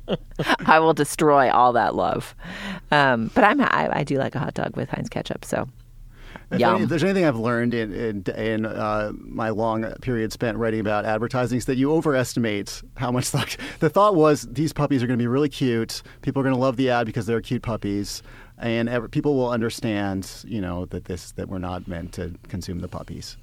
I will destroy all that love. Um, but I'm I, I do like a hot dog with Heinz ketchup, so... If, Yum. any, if there's anything I've learned in in, in uh, my long period spent writing about advertising, is that you overestimate how much like the thought was these puppies are going to be really cute. People are going to love the ad because they're cute puppies, and ever, people will understand, you know, that this that we're not meant to consume the puppies.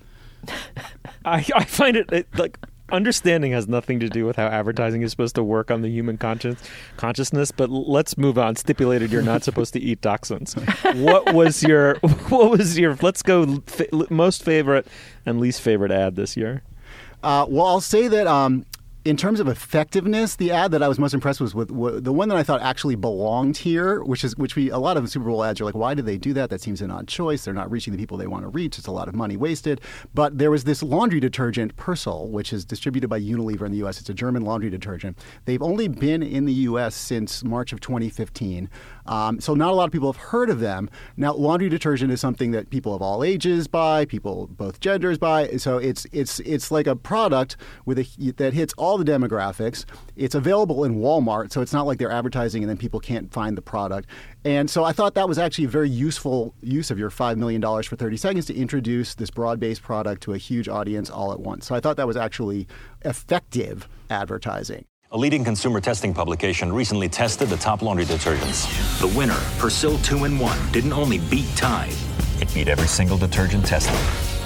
I, I find it, it like understanding has nothing to do with how advertising is supposed to work on the human conscience consciousness. But l- let's move on. Stipulated, you're not supposed to eat dachshunds. What was your? What was your? Let's go. Fa- most favorite and least favorite ad this year. Uh, well, I'll say that um, in terms of effectiveness, the ad that I was most impressed with was with the one that I thought actually belonged here, which is which we a lot of Super Bowl ads are like, why did they do that? That seems an odd choice. They're not reaching the people they want to reach. It's a lot of money wasted. But there was this laundry detergent, Persil, which is distributed by Unilever in the U S. It's a German laundry detergent. They've only been in the U S since March of twenty fifteen. Um, so not a lot of people have heard of them. Now, laundry detergent is something that people of all ages buy, people both genders buy. So it's it's it's like a product with a, that hits all the demographics. It's available in Walmart, so it's not like they're advertising and then people can't find the product. And so I thought that was actually a very useful use of your five million dollars for thirty seconds to introduce this broad-based product to a huge audience all at once. So I thought that was actually effective advertising. A leading consumer testing publication recently tested the top laundry detergents. The winner, Persil two in one, didn't only beat Tide, it beat every single detergent tested.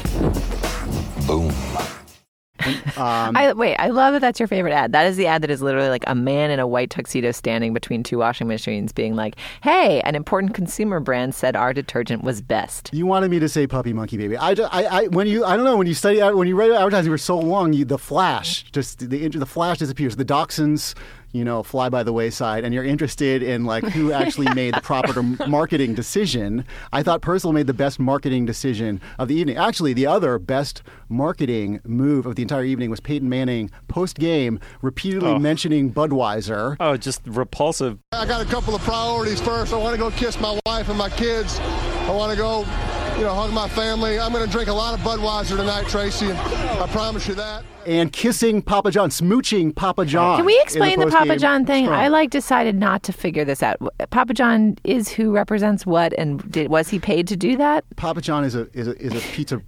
Boom. Um, I, wait, I love that that's your favorite ad. That is the ad that is literally like a man in a white tuxedo standing between two washing machines being like, hey, an important consumer brand said our detergent was best. You wanted me to say puppy monkey baby. I, I, I when you I don't know when you study when you write advertising for so long, you, the flash just the the flash disappears. The dachshunds, you know, fly by the wayside, and you're interested in like who actually made the proper marketing decision. I thought Persil made the best marketing decision of the evening. Actually, the other best marketing move of the entire evening was Peyton Manning post game repeatedly Oh. mentioning Budweiser. Oh, just repulsive. I got a couple of priorities first. I want to go kiss my wife and my kids. I want to go, you know, hug my family. I'm going to drink a lot of Budweiser tonight, Tracy, and I promise you that. And kissing Papa John, smooching Papa John. Can we in explain the, Papa post-game John thing? scrum. I like decided not to figure this out. Papa John is who represents what, and did, was he paid to do that? Papa John is a is a, is a pizza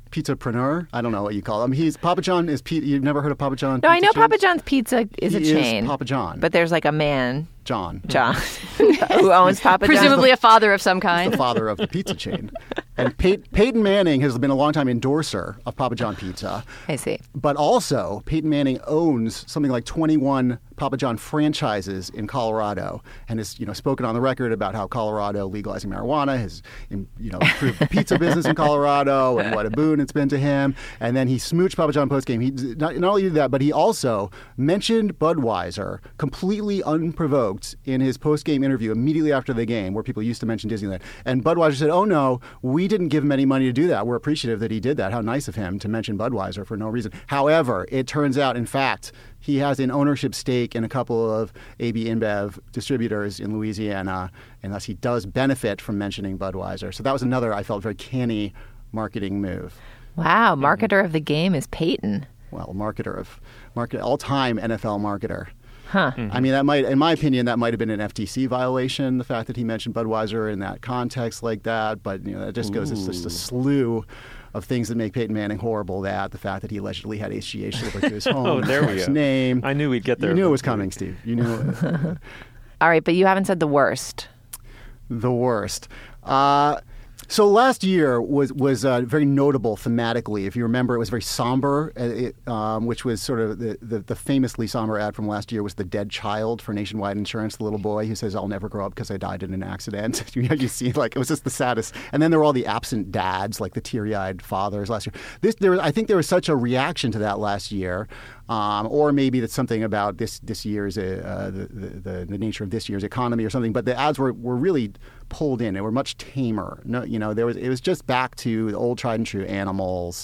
pizzapreneur. I don't know what you call him. He's Papa John is Pete. You've never heard of Papa John? No, I know Pizza Papa chains? John's Pizza is He a chain. Is Papa John. But there's like a man, John. John, who owns Papa John's. Presumably a father of some He's kind. the father of the pizza chain. And Pey- Peyton Manning has been a long-time endorser of Papa John Pizza. I see. But also, Peyton Manning owns something like twenty-one Papa John franchises in Colorado, and has you know spoken on the record about how Colorado legalizing marijuana has you know improved the pizza business in Colorado and what a boon it's been to him. And then he smooched Papa John postgame. He not, not only did that, but he also mentioned Budweiser completely unprovoked in his postgame interview immediately after the game, where people used to mention Disneyland. And Budweiser said, "Oh no, we didn't give him any money to do that. We're appreciative that he did that. How nice of him to mention Budweiser for no reason." However, it turns out, in fact, he has an ownership stake in a couple of A B InBev distributors in Louisiana, and thus he does benefit from mentioning Budweiser. So that was another, I felt, very canny marketing move. Wow, marketer of the game is Peyton. Well, marketer of market all-time N F L marketer. Huh. Mm-hmm. I mean, that might, in my opinion, that might have been an F T C violation, the fact that he mentioned Budweiser in that context like that. But, you know, that just goes, Ooh. It's just a slew of things that make Peyton Manning horrible. That, the fact that he allegedly had H G H delivered to his home. Oh, there we his go. name. I knew we'd get there. You knew it was coming, Steve. You knew it. All right, but you haven't said the worst. The worst. Uh, So last year was was uh, very notable thematically. If you remember, it was very somber, uh, it, um, which was sort of the, the, the famously somber ad from last year was the dead child for Nationwide Insurance, the little boy who says, "I'll never grow up because I died in an accident." you know, you see, like it was just the saddest. And then there were all the absent dads, like the teary-eyed fathers last year. This, there, was, I think, there was such a reaction to that last year. Um, or maybe that's something about this this year's uh, the, the the nature of this year's economy or something. But the ads were, were really pulled in. They were much tamer. No, you know, there was it was just back to the old tried and true animals,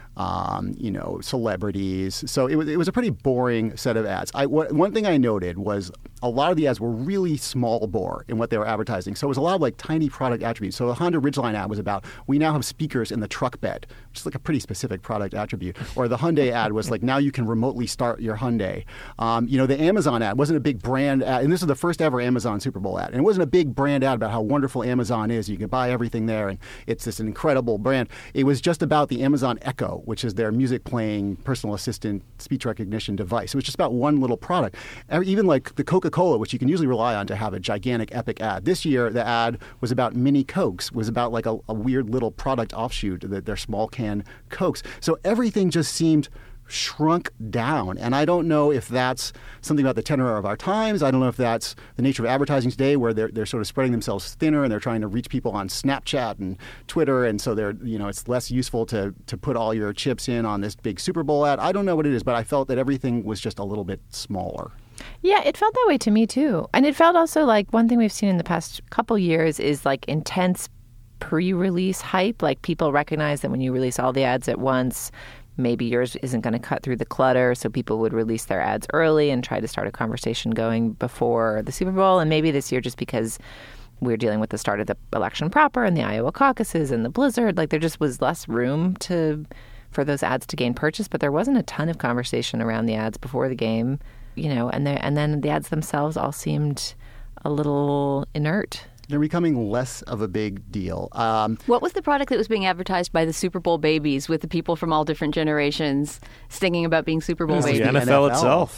um, you know, celebrities. So it was it was a pretty boring set of ads. I what, one thing I noted was a lot of the ads were really small bore in what they were advertising. So it was a lot of like tiny product attributes. So the Honda Ridgeline ad was about, we now have speakers in the truck bed, which is like a pretty specific product attribute. Or the Hyundai ad was like, now you can remotely start your Hyundai. Um, you know, the Amazon ad wasn't a big brand ad. And this is the first ever Amazon Super Bowl ad. And it wasn't a big brand ad about how wonderful Amazon is. You can buy everything there and it's this incredible brand. It was just about the Amazon Echo, which is their music playing personal assistant speech recognition device. It was just about one little product. Even like the Coca-Cola, which you can usually rely on to have a gigantic epic ad. This year, the ad was about mini Cokes, was about like a, a weird little product offshoot, that they're small can Cokes. So everything just seemed shrunk down. And I don't know if that's something about the tenor of our times. I don't know if that's the nature of advertising today, where they're they're sort of spreading themselves thinner and they're trying to reach people on Snapchat and Twitter, and so they're you know it's less useful to to put all your chips in on this big Super Bowl ad. I don't know what it is, but I felt that everything was just a little bit smaller. Yeah, it felt that way to me too. And it felt also like one thing we've seen in the past couple years is like intense pre-release hype. Like people recognize that when you release all the ads at once, maybe yours isn't going to cut through the clutter. So people would release their ads early and try to start a conversation going before the Super Bowl. And maybe this year, just because we're dealing with the start of the election proper and the Iowa caucuses and the blizzard, like there just was less room to for those ads to gain purchase. But there wasn't a ton of conversation around the ads before the game. You know, and and then the ads themselves all seemed a little inert. They're becoming less of a big deal. Um, what was the product that was being advertised by the Super Bowl babies with the people from all different generations singing about being Super Bowl babies? The N F L itself.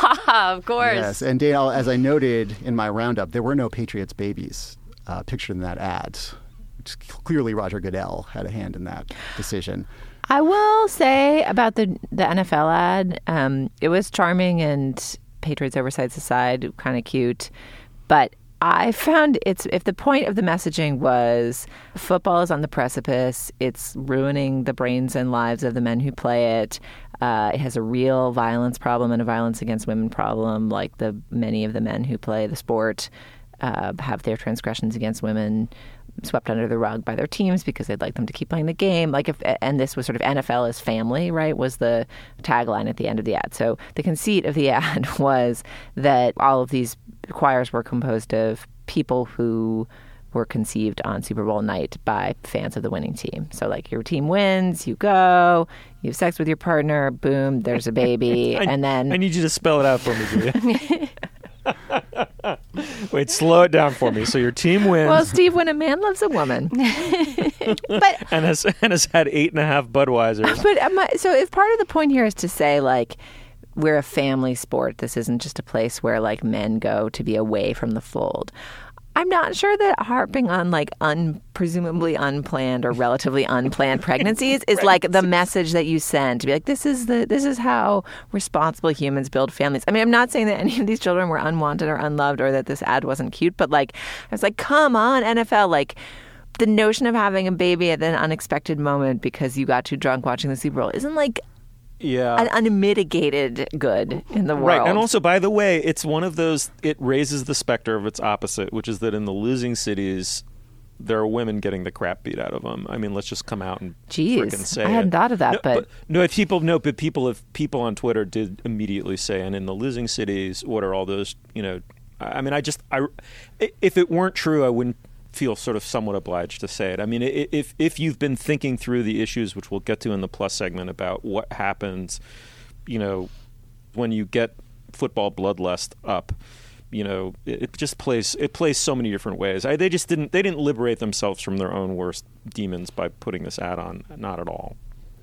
Of course. Yes, and Dale, as I noted in my roundup, there were no Patriots babies uh, pictured in that ad. Which clearly Roger Goodell had a hand in that decision. I will say about the the N F L ad, um, it was charming and Patriots oversights aside, kind of cute. But I found it's if the point of the messaging was football is on the precipice, it's ruining the brains and lives of the men who play it. Uh, it has a real violence problem and a violence against women problem, like the many of the men who play the sport uh, have their transgressions against women swept under the rug by their teams because they'd like them to keep playing the game. Like if, and this was sort of N F L as family, right, was the tagline at the end of the ad. So the conceit of the ad was that all of these choirs were composed of people who were conceived on Super Bowl night by fans of the winning team. So like your team wins, you go, you have sex with your partner, boom, there's a baby, I, and then... I need you to spell it out for me, Julia. Wait, slow it down for me. So your team wins. Well, Steve, when a man loves a woman, but and has and has had eight and a half Budweisers. But am I, so if part of the point here is to say like we're a family sport, this isn't just a place where like men go to be away from the fold. I'm not sure that harping on like un, presumably unplanned or relatively unplanned pregnancies is like the message that you send to be like, this is the this is how responsible humans build families. I mean, I'm not saying that any of these children were unwanted or unloved or that this ad wasn't cute, but like I was like, come on, N F L, like the notion of having a baby at an unexpected moment because you got too drunk watching the Super Bowl isn't like Yeah. an unmitigated good in the world. Right. And also, by the way, it's one of those, it raises the specter of its opposite, which is that in the losing cities, there are women getting the crap beat out of them. I mean, let's just come out and freaking say I hadn't it. thought of that, no, but... but... No, if people, no, but people, if people on Twitter did immediately say, and in the losing cities, what are all those, you know, I mean, I just, I, if it weren't true, I wouldn't feel sort of somewhat obliged to say it. I mean, if if you've been thinking through the issues, which we'll get to in the Plus segment, about what happens, you know, when you get football bloodlust up, you know, it, it just plays it plays so many different ways. I, they just didn't they didn't liberate themselves from their own worst demons by putting this ad on. Not at all.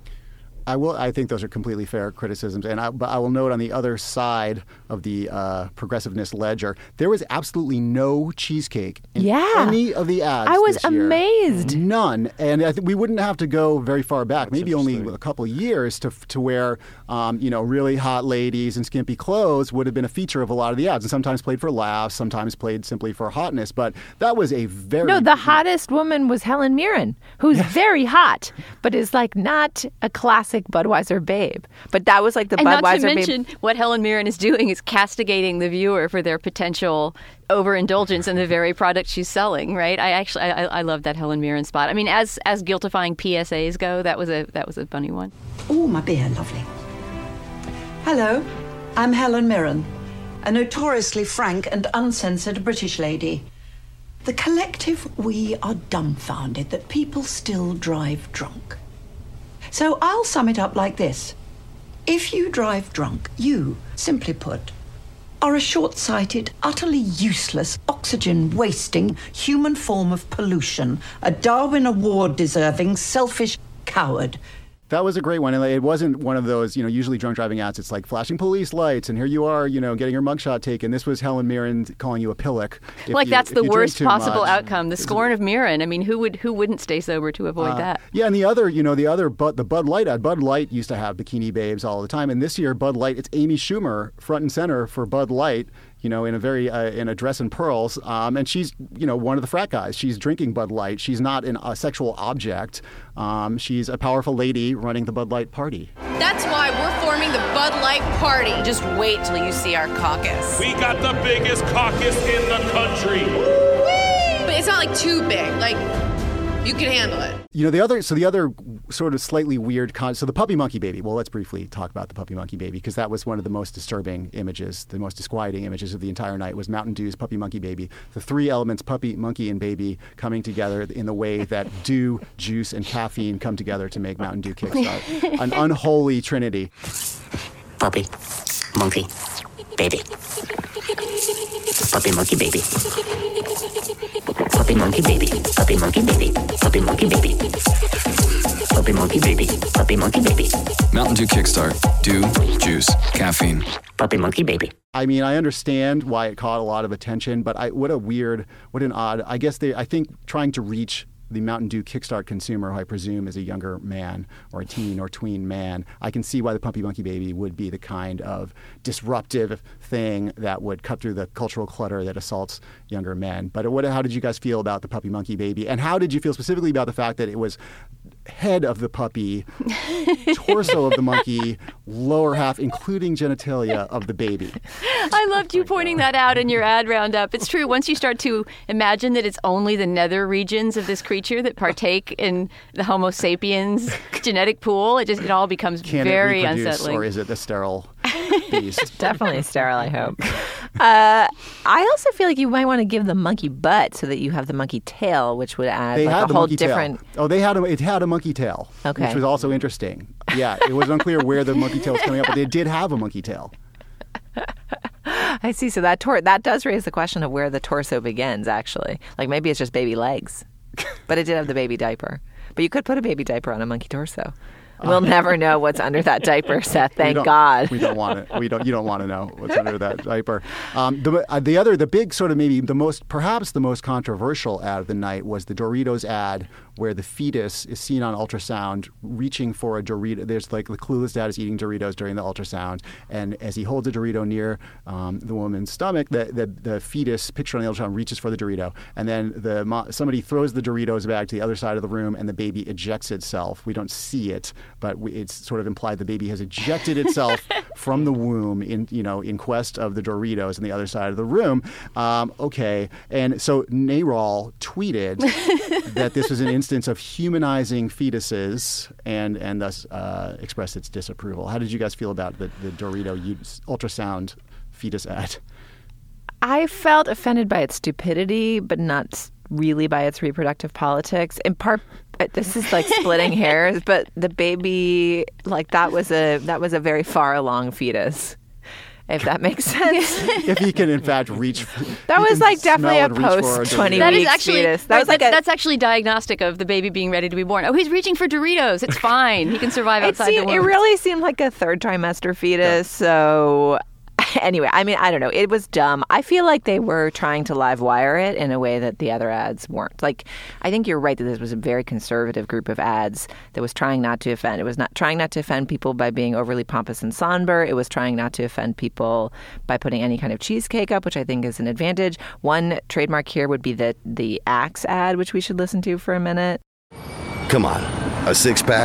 I will. I think those are completely fair criticisms, and I, but I will note on the other side of the uh, progressiveness ledger, there was absolutely no cheesecake in Yeah. any of the ads. I was this year. amazed. None, and I think we wouldn't have to go very far back, maybe only a couple of years to to where um, you know really hot ladies in skimpy clothes would have been a feature of a lot of the ads, and sometimes played for laughs, sometimes played simply for hotness. But that was a very No, the hottest woman was Helen Mirren, who's very hot, but is like not a classic Budweiser babe. But that was like the and Budweiser not to babe. mention, what Helen Mirren is doing is castigating the viewer for their potential overindulgence in the very product she's selling. Right? I actually, I, I love that Helen Mirren spot. I mean, as as guiltifying P S As go, that was a that was a funny one. Oh, my beer, lovely. Hello, I'm Helen Mirren, a notoriously frank and uncensored British lady. The collective, we are dumbfounded that people still drive drunk. So I'll sum it up like this. If you drive drunk, you, simply put, are a short-sighted, utterly useless, oxygen-wasting human form of pollution, a Darwin Award-deserving, selfish coward. That was a great one. And it wasn't one of those, you know, usually drunk driving ads. It's like flashing police lights, and here you are, you know, getting your mugshot taken. This was Helen Mirren calling you a pillock. Like you, that's the worst possible much. outcome. The scorn of Mirren. I mean, who would who wouldn't stay sober to avoid Uh, that? Yeah, and the other, you know, the other, but the Bud Light ad. Bud Light used to have bikini babes all the time, and this year Bud Light, it's Amy Schumer front and center for Bud Light. You know, in a very uh, in a dress and pearls, um, and she's you know one of the frat guys. She's drinking Bud Light. She's not an, a sexual object. Um, she's a powerful lady running the Bud Light party. That's why we're forming the Bud Light Party. Just wait till you see our caucus. We got the biggest caucus in the country. But it's not like too big. Like, you can handle it. You know, the other, so the other sort of slightly weird, con- so the puppy monkey baby. Well, let's briefly talk about the puppy monkey baby, because that was one of the most disturbing images, the most disquieting images of the entire night was Mountain Dew's puppy monkey baby. The three elements, puppy, monkey, and baby, coming together in the way that dew, juice, and caffeine come together to make Mountain Dew Kickstart. An unholy trinity. Puppy, monkey, baby. Puppy monkey baby. Puppy monkey baby. Puppy monkey baby. Puppy monkey baby. Puppy monkey baby. Puppy monkey baby. Mountain Dew Kickstart. Dew, juice, caffeine. Puppy monkey baby. I mean, I understand why it caught a lot of attention, but I, what a weird, what an odd, I guess they, I think trying to reach the Mountain Dew Kickstart consumer, who I presume is a younger man or a teen or tween man, I can see why the Puppy Monkey Baby would be the kind of disruptive thing that would cut through the cultural clutter that assaults younger men. But what, how did you guys feel about the Puppy Monkey Baby? And how did you feel specifically about the fact that it was head of the puppy, torso of the monkey, lower half, including genitalia of the baby? I loved you pointing that out in your ad roundup. It's true. Once you start to imagine that it's only the nether regions of this creature that partake in the Homo sapiens genetic pool, it just it all becomes Can very it reproduce, unsettling. or is it the sterile beast? Definitely sterile, I hope. Uh, I also feel like you might want to give the monkey butt so that you have the monkey tail, which would add They like had a the whole monkey different. tail. Oh, they had a, it had a monkey tail, Okay. which was also interesting. Yeah, it was unclear where the monkey tail was coming up, but they did have a monkey tail. I see. So that tor- that does raise the question of where the torso begins, actually. Like maybe it's just baby legs, but it did have the baby diaper. But you could put a baby diaper on a monkey torso. We'll never know what's under that diaper, Seth. Thank we God. We don't want it. We don't. You don't want to know what's under that diaper. Um, the, uh, the other, the big sort of maybe the most, perhaps the most controversial ad of the night was the Doritos ad, where the fetus is seen on ultrasound reaching for a Dorito. There's like the clueless dad is eating Doritos during the ultrasound, and as he holds a Dorito near um, the woman's stomach, the, the the fetus pictured on the ultrasound reaches for the Dorito, and then the mo- somebody throws the Doritos bag to the other side of the room, and the baby ejects itself. We don't see it, but we, it's sort of implied the baby has ejected itself from the womb in you know in quest of the Doritos on the other side of the room. Um, okay, and so NARAL tweeted that this was an instance of humanizing fetuses and and thus uh, expressed its disapproval. How did you guys feel about the, the Dorito use, ultrasound fetus ad? I felt offended by its stupidity, but not really by its reproductive politics. In part, this is like splitting hairs, but the baby, like that was a that was a very far along fetus. If that makes sense. If he can, in fact, reach. That was like definitely a post twenty that weeks is actually, fetus. That right, was like that's, a, that's actually diagnostic of the baby being ready to be born. Oh, he's reaching for Doritos. It's fine. He can survive it outside seemed, the womb. It really seemed like a third trimester fetus. Yeah. So anyway, I mean, I don't know. It was dumb. I feel like they were trying to live wire it in a way that the other ads weren't. Like, I think you're right that this was a very conservative group of ads that was trying not to offend. It was not trying not to offend people by being overly pompous and somber. It was trying not to offend people by putting any kind of cheesecake up, which I think is an advantage. One trademark here would be the, the Axe ad, which we should listen to for a minute. Come on, a six-pack?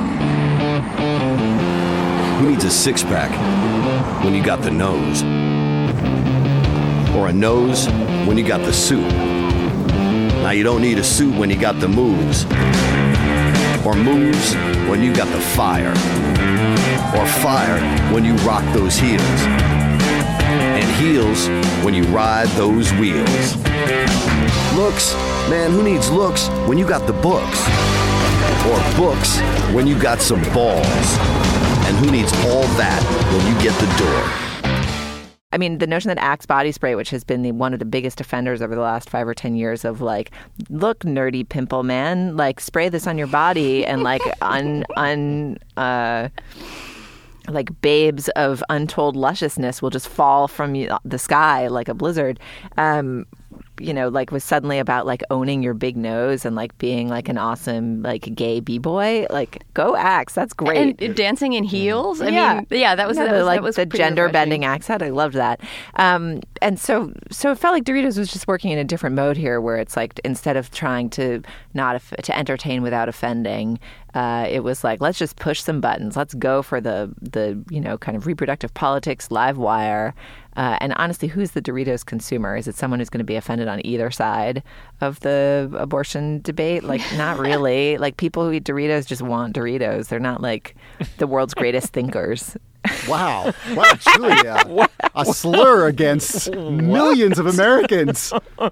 Who needs a six-pack when you got the nose? Or a nose when you got the suit? Now you don't need a suit when you got the moves. Or moves when you got the fire. Or fire when you rock those heels. And heels when you ride those wheels. Looks, man, who needs looks when you got the books? Or books when you got some balls. And who needs all that when you get the door? I mean, the notion that Axe body spray, which has been the, one of the biggest offenders over the last five or ten years of like, look, nerdy pimple man, like spray this on your body and like un, un, uh, like babes of untold lusciousness will just fall from the sky like a blizzard. Um, you know, like was suddenly about like owning your big nose and like being like an awesome like gay b-boy. Like go Axe, that's great. And dancing in heels. I yeah, mean, yeah, that was, yeah, that the, was like that was the gender refreshing. bending Axe head. I loved that. Um, and so so it felt like Doritos was just working in a different mode here, where it's like instead of trying to not to entertain without offending. Uh, it was like, let's just push some buttons. Let's go for the, the you know, kind of reproductive politics, live wire. Uh, and honestly, who's the Doritos consumer? Is it someone who's going to be offended on either side of the abortion debate? Like, not really. Like, people who eat Doritos just want Doritos. They're not, like, the world's greatest thinkers. Wow. Wow, it's really a, a slur against millions of Americans.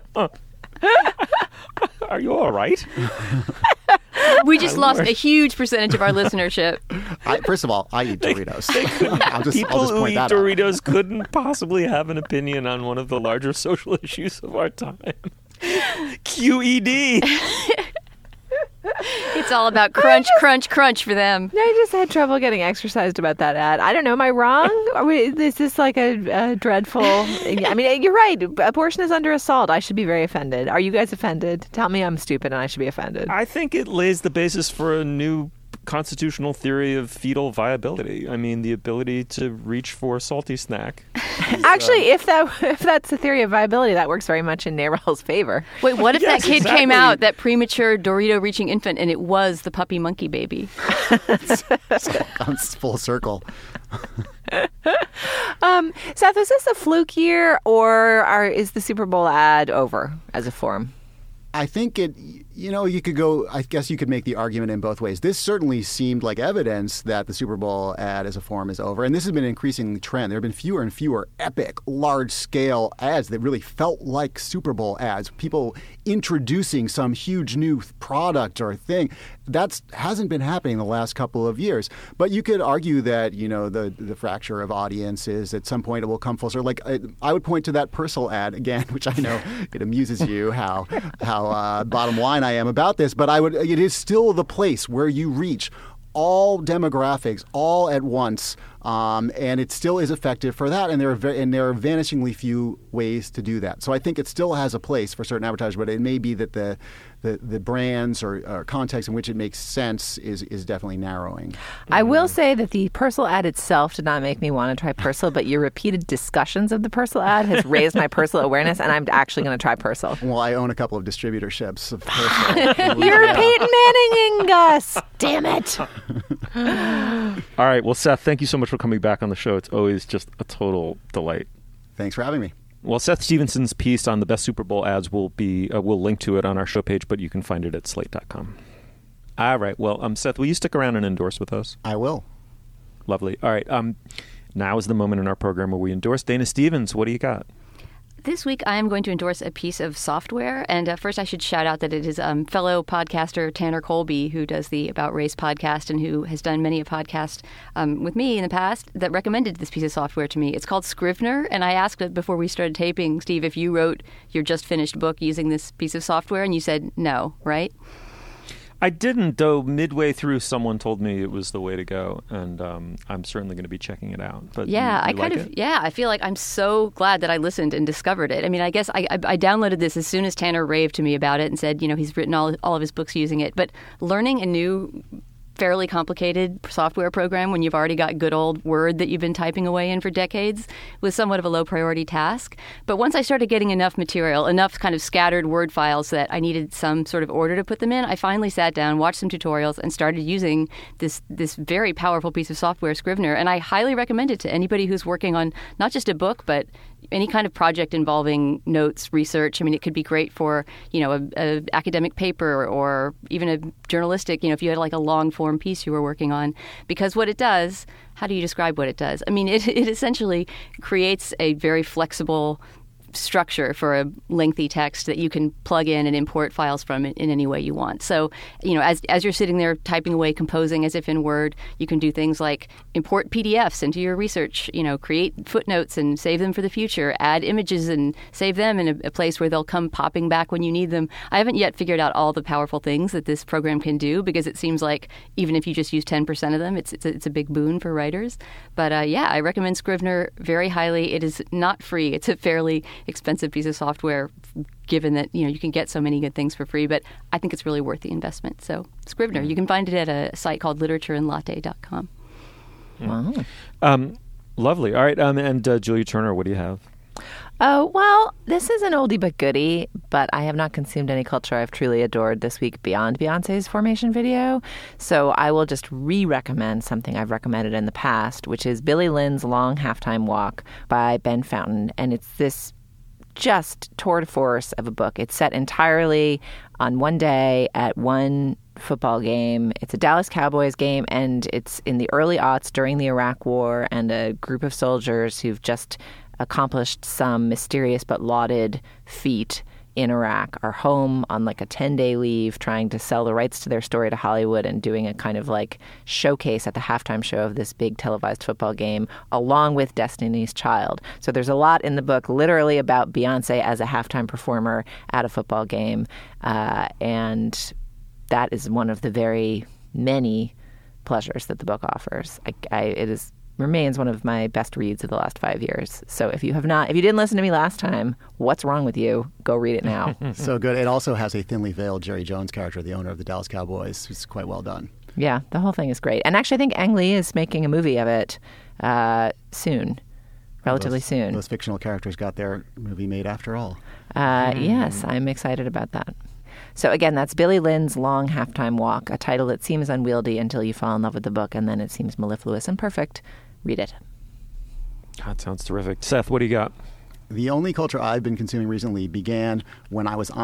Are you all right? We just lost a huge percentage of our listenership. I, first of all, I eat Doritos. They, they I'll just, people I'll just who point eat that Doritos out. couldn't possibly have an opinion on one of the larger social issues of our time. Q E D. It's all about crunch, just, crunch, crunch for them. I just had trouble getting exercised about that ad. I don't know. Am I wrong? Are we, is this like a, a dreadful... I mean, you're right. Abortion is under assault. I should be very offended. Are you guys offended? Tell me I'm stupid and I should be offended. I think it lays the basis for a new constitutional theory of fetal viability. I mean, the ability to reach for a salty snack. Is, Actually, uh, if that if that's the theory of viability, that works very much in NARAL's favor. Wait, what if yes, that kid exactly. came out, that premature Dorito-reaching infant, and it was the puppy monkey baby? Comes full circle. um, Seth, is this a fluke year, or are, is the Super Bowl ad over as a form? I think it you know, you could go, I guess you could make the argument in both ways. This certainly seemed like evidence that the Super Bowl ad as a form is over. And this has been an increasing trend. There have been fewer and fewer epic, large-scale ads that really felt like Super Bowl ads. People introducing some huge new product or thing. That hasn't been happening the last couple of years. But you could argue that, you know, the, the fracture of audiences, at some point it will come full circle. Like, I, I would point to that Purcell ad, again, which I know it amuses you how, how uh, bottom line I am about this, but I would. It is still the place where you reach all demographics all at once, um, and it still is effective for that. And there are very, and there are vanishingly few ways to do that. So I think it still has a place for certain advertisers, but it may be that the the, the brands or, or context in which it makes sense is is definitely narrowing. I will say that the Purcell ad itself did not make me want to try Purcell, but your repeated discussions of the Purcell ad has raised my Purcell awareness, and I'm actually going to try Purcell. Well, I own a couple of distributorships of Purcell. You're Peyton Manninging us. Damn it. All right. Well, Seth, thank you so much for coming back on the show. It's always just a total delight. Thanks for having me. Well, Seth Stevenson's piece on the best Super Bowl ads will be, uh, we'll link to it on our show page, but you can find it at slate dot com. All right. Well, um, Seth, will you stick around and endorse with us? I will. Lovely. All right. Um, now is the moment in our program where we endorse. Dana Stevens, what do you got? This week, I am going to endorse a piece of software. And uh, first, I should shout out that it is um, fellow podcaster Tanner Colby, who does the About Race podcast and who has done many a podcast um, with me in the past, that recommended this piece of software to me. It's called Scrivener. And I asked it before we started taping, Steve, if you wrote your just finished book using this piece of software. And you said no, right? I didn't, though midway through someone told me it was the way to go, and um, I'm certainly going to be checking it out. But yeah, you, you I kind like of it? yeah, I feel like I'm so glad that I listened and discovered it. I mean, I guess I, I, I downloaded this as soon as Tanner raved to me about it and said, you know, he's written all all of his books using it. But learning a new, fairly complicated software program when you've already got good old Word that you've been typing away in for decades was somewhat of a low priority task. But once I started getting enough material, enough kind of scattered Word files that I needed some sort of order to put them in, I finally sat down, watched some tutorials, and started using this this very powerful piece of software, Scrivener. And I highly recommend it to anybody who's working on not just a book, but any kind of project involving notes, research. I mean, it could be great for, you know, a, a academic paper or even a journalistic, you know, if you had like a long form piece you were working on. Because what it does, how do you describe what it does? I mean, it, it essentially creates a very flexible structure for a lengthy text that you can plug in and import files from in, in any way you want. So, you know, as as you're sitting there typing away, composing as if in Word, you can do things like import P D Fs into your research, you know, create footnotes and save them for the future, add images and save them in a, a place where they'll come popping back when you need them. I haven't yet figured out all the powerful things that this program can do, because it seems like even if you just use ten percent of them, it's it's a, it's a big boon for writers. But uh, yeah, I recommend Scrivener very highly. It is not free. It's a fairly expensive piece of software, given that, you know, you can get so many good things for free, but I think it's really worth the investment. So Scrivener, you can find it at a site called literature and latte dot com. Wow. Um, lovely. All right. Um, and uh, Julia Turner, what do you have? Oh, well, this is an oldie but goodie, but I have not consumed any culture I've truly adored this week beyond Beyonce's Formation video. So I will just re-recommend something I've recommended in the past, which is Billy Lynn's Long Halftime Walk by Ben Fountain. And it's this just tour de force of a book. It's set entirely on one day at one football game. It's a Dallas Cowboys game, and it's in the early aughts during the Iraq War, and a group of soldiers who've just accomplished some mysterious but lauded feat in Iraq are home on like a ten-day leave, trying to sell the rights to their story to Hollywood and doing a kind of like showcase at the halftime show of this big televised football game, along with Destiny's Child. So there's a lot in the book literally about Beyonce as a halftime performer at a football game. Uh, and that is one of the very many pleasures that the book offers. I, I, it is remains one of my best reads of the last five years. So if you have not, if you didn't listen to me last time, what's wrong with you? Go read it now. So good. It also has a thinly veiled Jerry Jones character, the owner of the Dallas Cowboys, who's quite well done. Yeah, the whole thing is great. And actually, I think Ang Lee is making a movie of it uh, soon, relatively those, soon. Those fictional characters got their movie made after all. Uh, mm. Yes, I'm excited about that. So again, that's Billy Lynn's Long Halftime Walk, a title that seems unwieldy until you fall in love with the book, and then it seems mellifluous and perfect. Read it. That sounds terrific. Seth, what do you got? The only culture I've been consuming recently began when I was on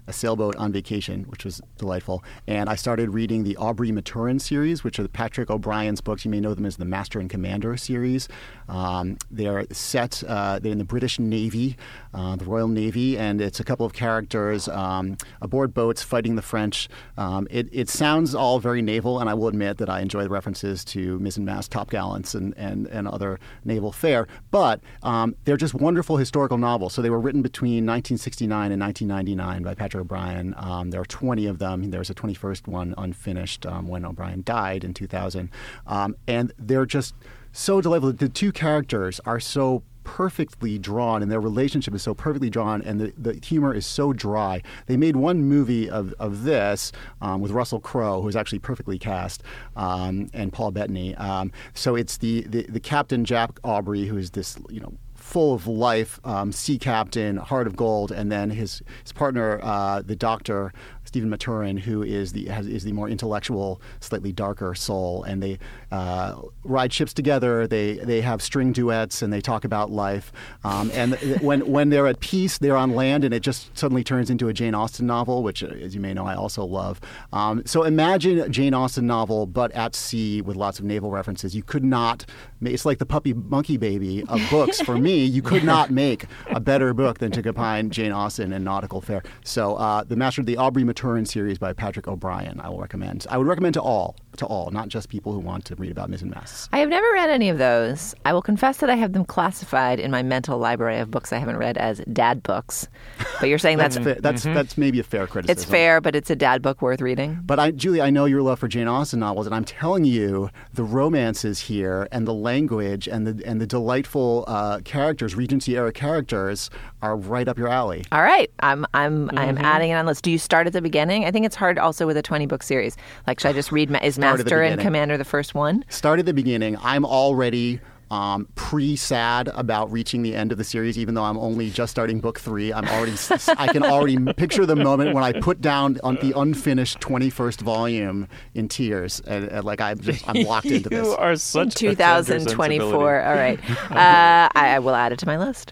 a sailboat on vacation, which was delightful. And I started reading the Aubrey Maturin series, which are Patrick O'Brian's books. You may know them as the Master and Commander series. Um, they're set uh, they're in the British Navy, uh, the Royal Navy, and it's a couple of characters um, aboard boats fighting the French. Um, it, it sounds all very naval, and I will admit that I enjoy the references to mizzen-mast topgallants and, and, and other naval fare. But um, they're just wonderful historical novels. So they were written between nineteen sixty-nine and nineteen ninety-nine by Patrick O'Brian. Um, there are twenty of them. There's a twenty-first one unfinished um, when O'Brian died in two thousand. Um, and they're just so delightful. The two characters are so perfectly drawn, and their relationship is so perfectly drawn, and the, the humor is so dry. They made one movie of, of this um, with Russell Crowe, who is actually perfectly cast, um, and Paul Bettany. Um, so it's the, the, the Captain Jack Aubrey, who is this, you know, full of life um, sea captain, heart of gold, and then his his partner, uh, the doctor Stephen Maturin, who is the has, is the more intellectual, slightly darker soul, and they uh, ride ships together. They they have string duets, and they talk about life. Um, and when when they're at peace, they're on land, and it just suddenly turns into a Jane Austen novel, which, as you may know, I also love. Um, so imagine a Jane Austen novel, but at sea with lots of naval references. You could not. It's like the Puppy Monkey Baby of books for me. You could not make a better book than to combine Jane Austen and nautical fare. So uh, the Master of the Aubrey Maturin series by Patrick O'Brian, I will recommend. I would recommend to all, to all, not just people who want to read about mizzen-masts. I have never read any of those. I will confess that I have them classified in my mental library of books I haven't read as dad books. But you're saying that's that's, fair, that's, mm-hmm. that's maybe a fair criticism. It's fair, but it's a dad book worth reading. But I, Julie, I know your love for Jane Austen novels, and I'm telling you, the romances here and the language and the and the delightful uh, characters, Regency era characters, are right up your alley. All right, I'm I'm Mm-hmm. I'm adding it on the list. Do you start at the beginning? I think it's hard also with a twenty book series. Like, should I just read? Is Master and Commander the first one? Start at the beginning. I'm already um, pre-sad about reaching the end of the series, even though I'm only just starting book three. I'm already, I can already picture the moment when I put down on the unfinished twenty-first volume in tears, and, and like I'm just I'm locked into this. You are such in twenty twenty-four. All right, uh, I, I will add it to my list.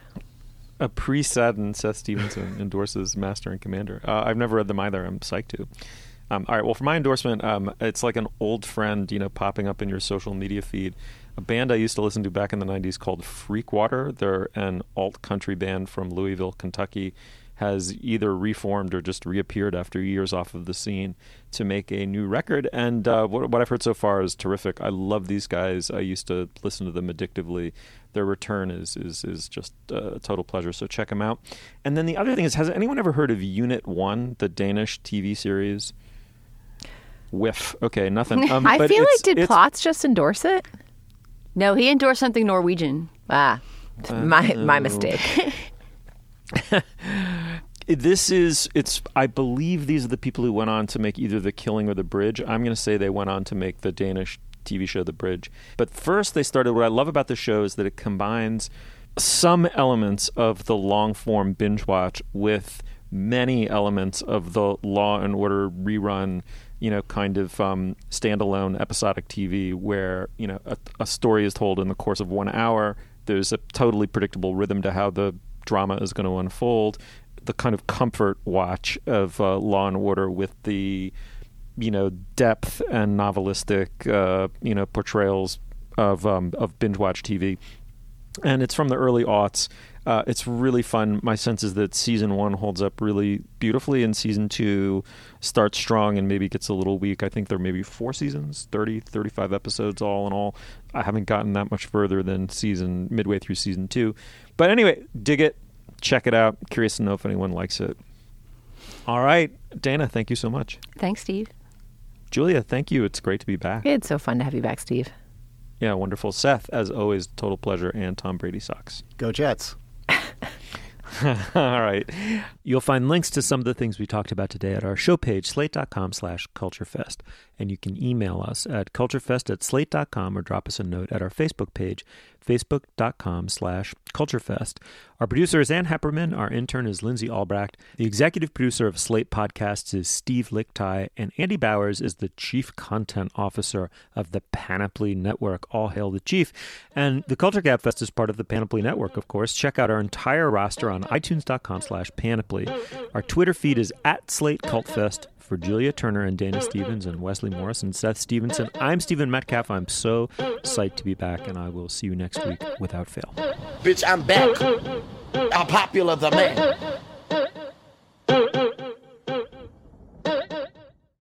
A pre-saddened Seth Stevenson endorses Master and Commander. Uh, I've never read them either. I'm psyched to. Um, all right. Well, for my endorsement, um, it's like an old friend, you know, popping up in your social media feed. A band I used to listen to back in the nineties called Freakwater. They're an alt country band from Louisville, Kentucky. Has either reformed or just reappeared after years off of the scene to make a new record. And uh, what, what I've heard so far is terrific. I love these guys. I used to listen to them addictively. Their return is is is just a total pleasure. So check them out. And then the other thing is, has anyone ever heard of Unit One, the Danish T V series? Whiff. Okay, nothing. Um, I but feel it's, like did it's, Plots just endorse it? No, he endorsed something Norwegian. Ah, uh, my my mistake. This is, it's, I believe these are the people who went on to make either The Killing or The Bridge. I'm going to say they went on to make the Danish T V show The Bridge. But first they started, what I love about the show is that it combines some elements of the long-form binge watch with many elements of the Law and Order rerun, you know, kind of um, standalone episodic T V where, you know, a, a story is told in the course of one hour. There's a totally predictable rhythm to how the drama is going to unfold. The kind of comfort watch of uh, Law and Order with the, you know, depth and novelistic, uh, you know, portrayals of um, of binge watch T V. And it's from the early aughts. Uh, it's really fun. My sense is that season one holds up really beautifully, and season two starts strong and maybe gets a little weak. I think there may be four seasons, thirty, thirty-five episodes all in all. I haven't gotten that much further than season midway through season two. But anyway, dig it. Check it out. Curious to know if anyone likes it. All right. Dana, thank you so much. Thanks, Steve. Julia, thank you. It's great to be back. It's so fun to have you back, Steve. Yeah, wonderful. Seth, as always, total pleasure, and Tom Brady sucks. Go Jets. All right. You'll find links to some of the things we talked about today at our show page, slate.com slash culturefest. And you can email us at culturefest at slate dot com or drop us a note at our Facebook page, facebook.com slash culturefest. Our producer is Ann Hepperman. Our intern is Lindsay Albrecht. The executive producer of Slate Podcasts is Steve Lickteig, and Andy Bowers is the chief content officer of the Panoply Network. All hail the chief. And the Culture Gab Fest is part of the Panoply Network, of course. Check out our entire roster on itunes.com slash panoply. Our Twitter feed is at Slate Cult Fest. For Julia Turner and Dana Stevens and Wesley Morris and Seth Stevenson, I'm Stephen Metcalf. I'm so psyched to be back, and I will see you next week without fail. Bitch, I'm back. I'm popular the man.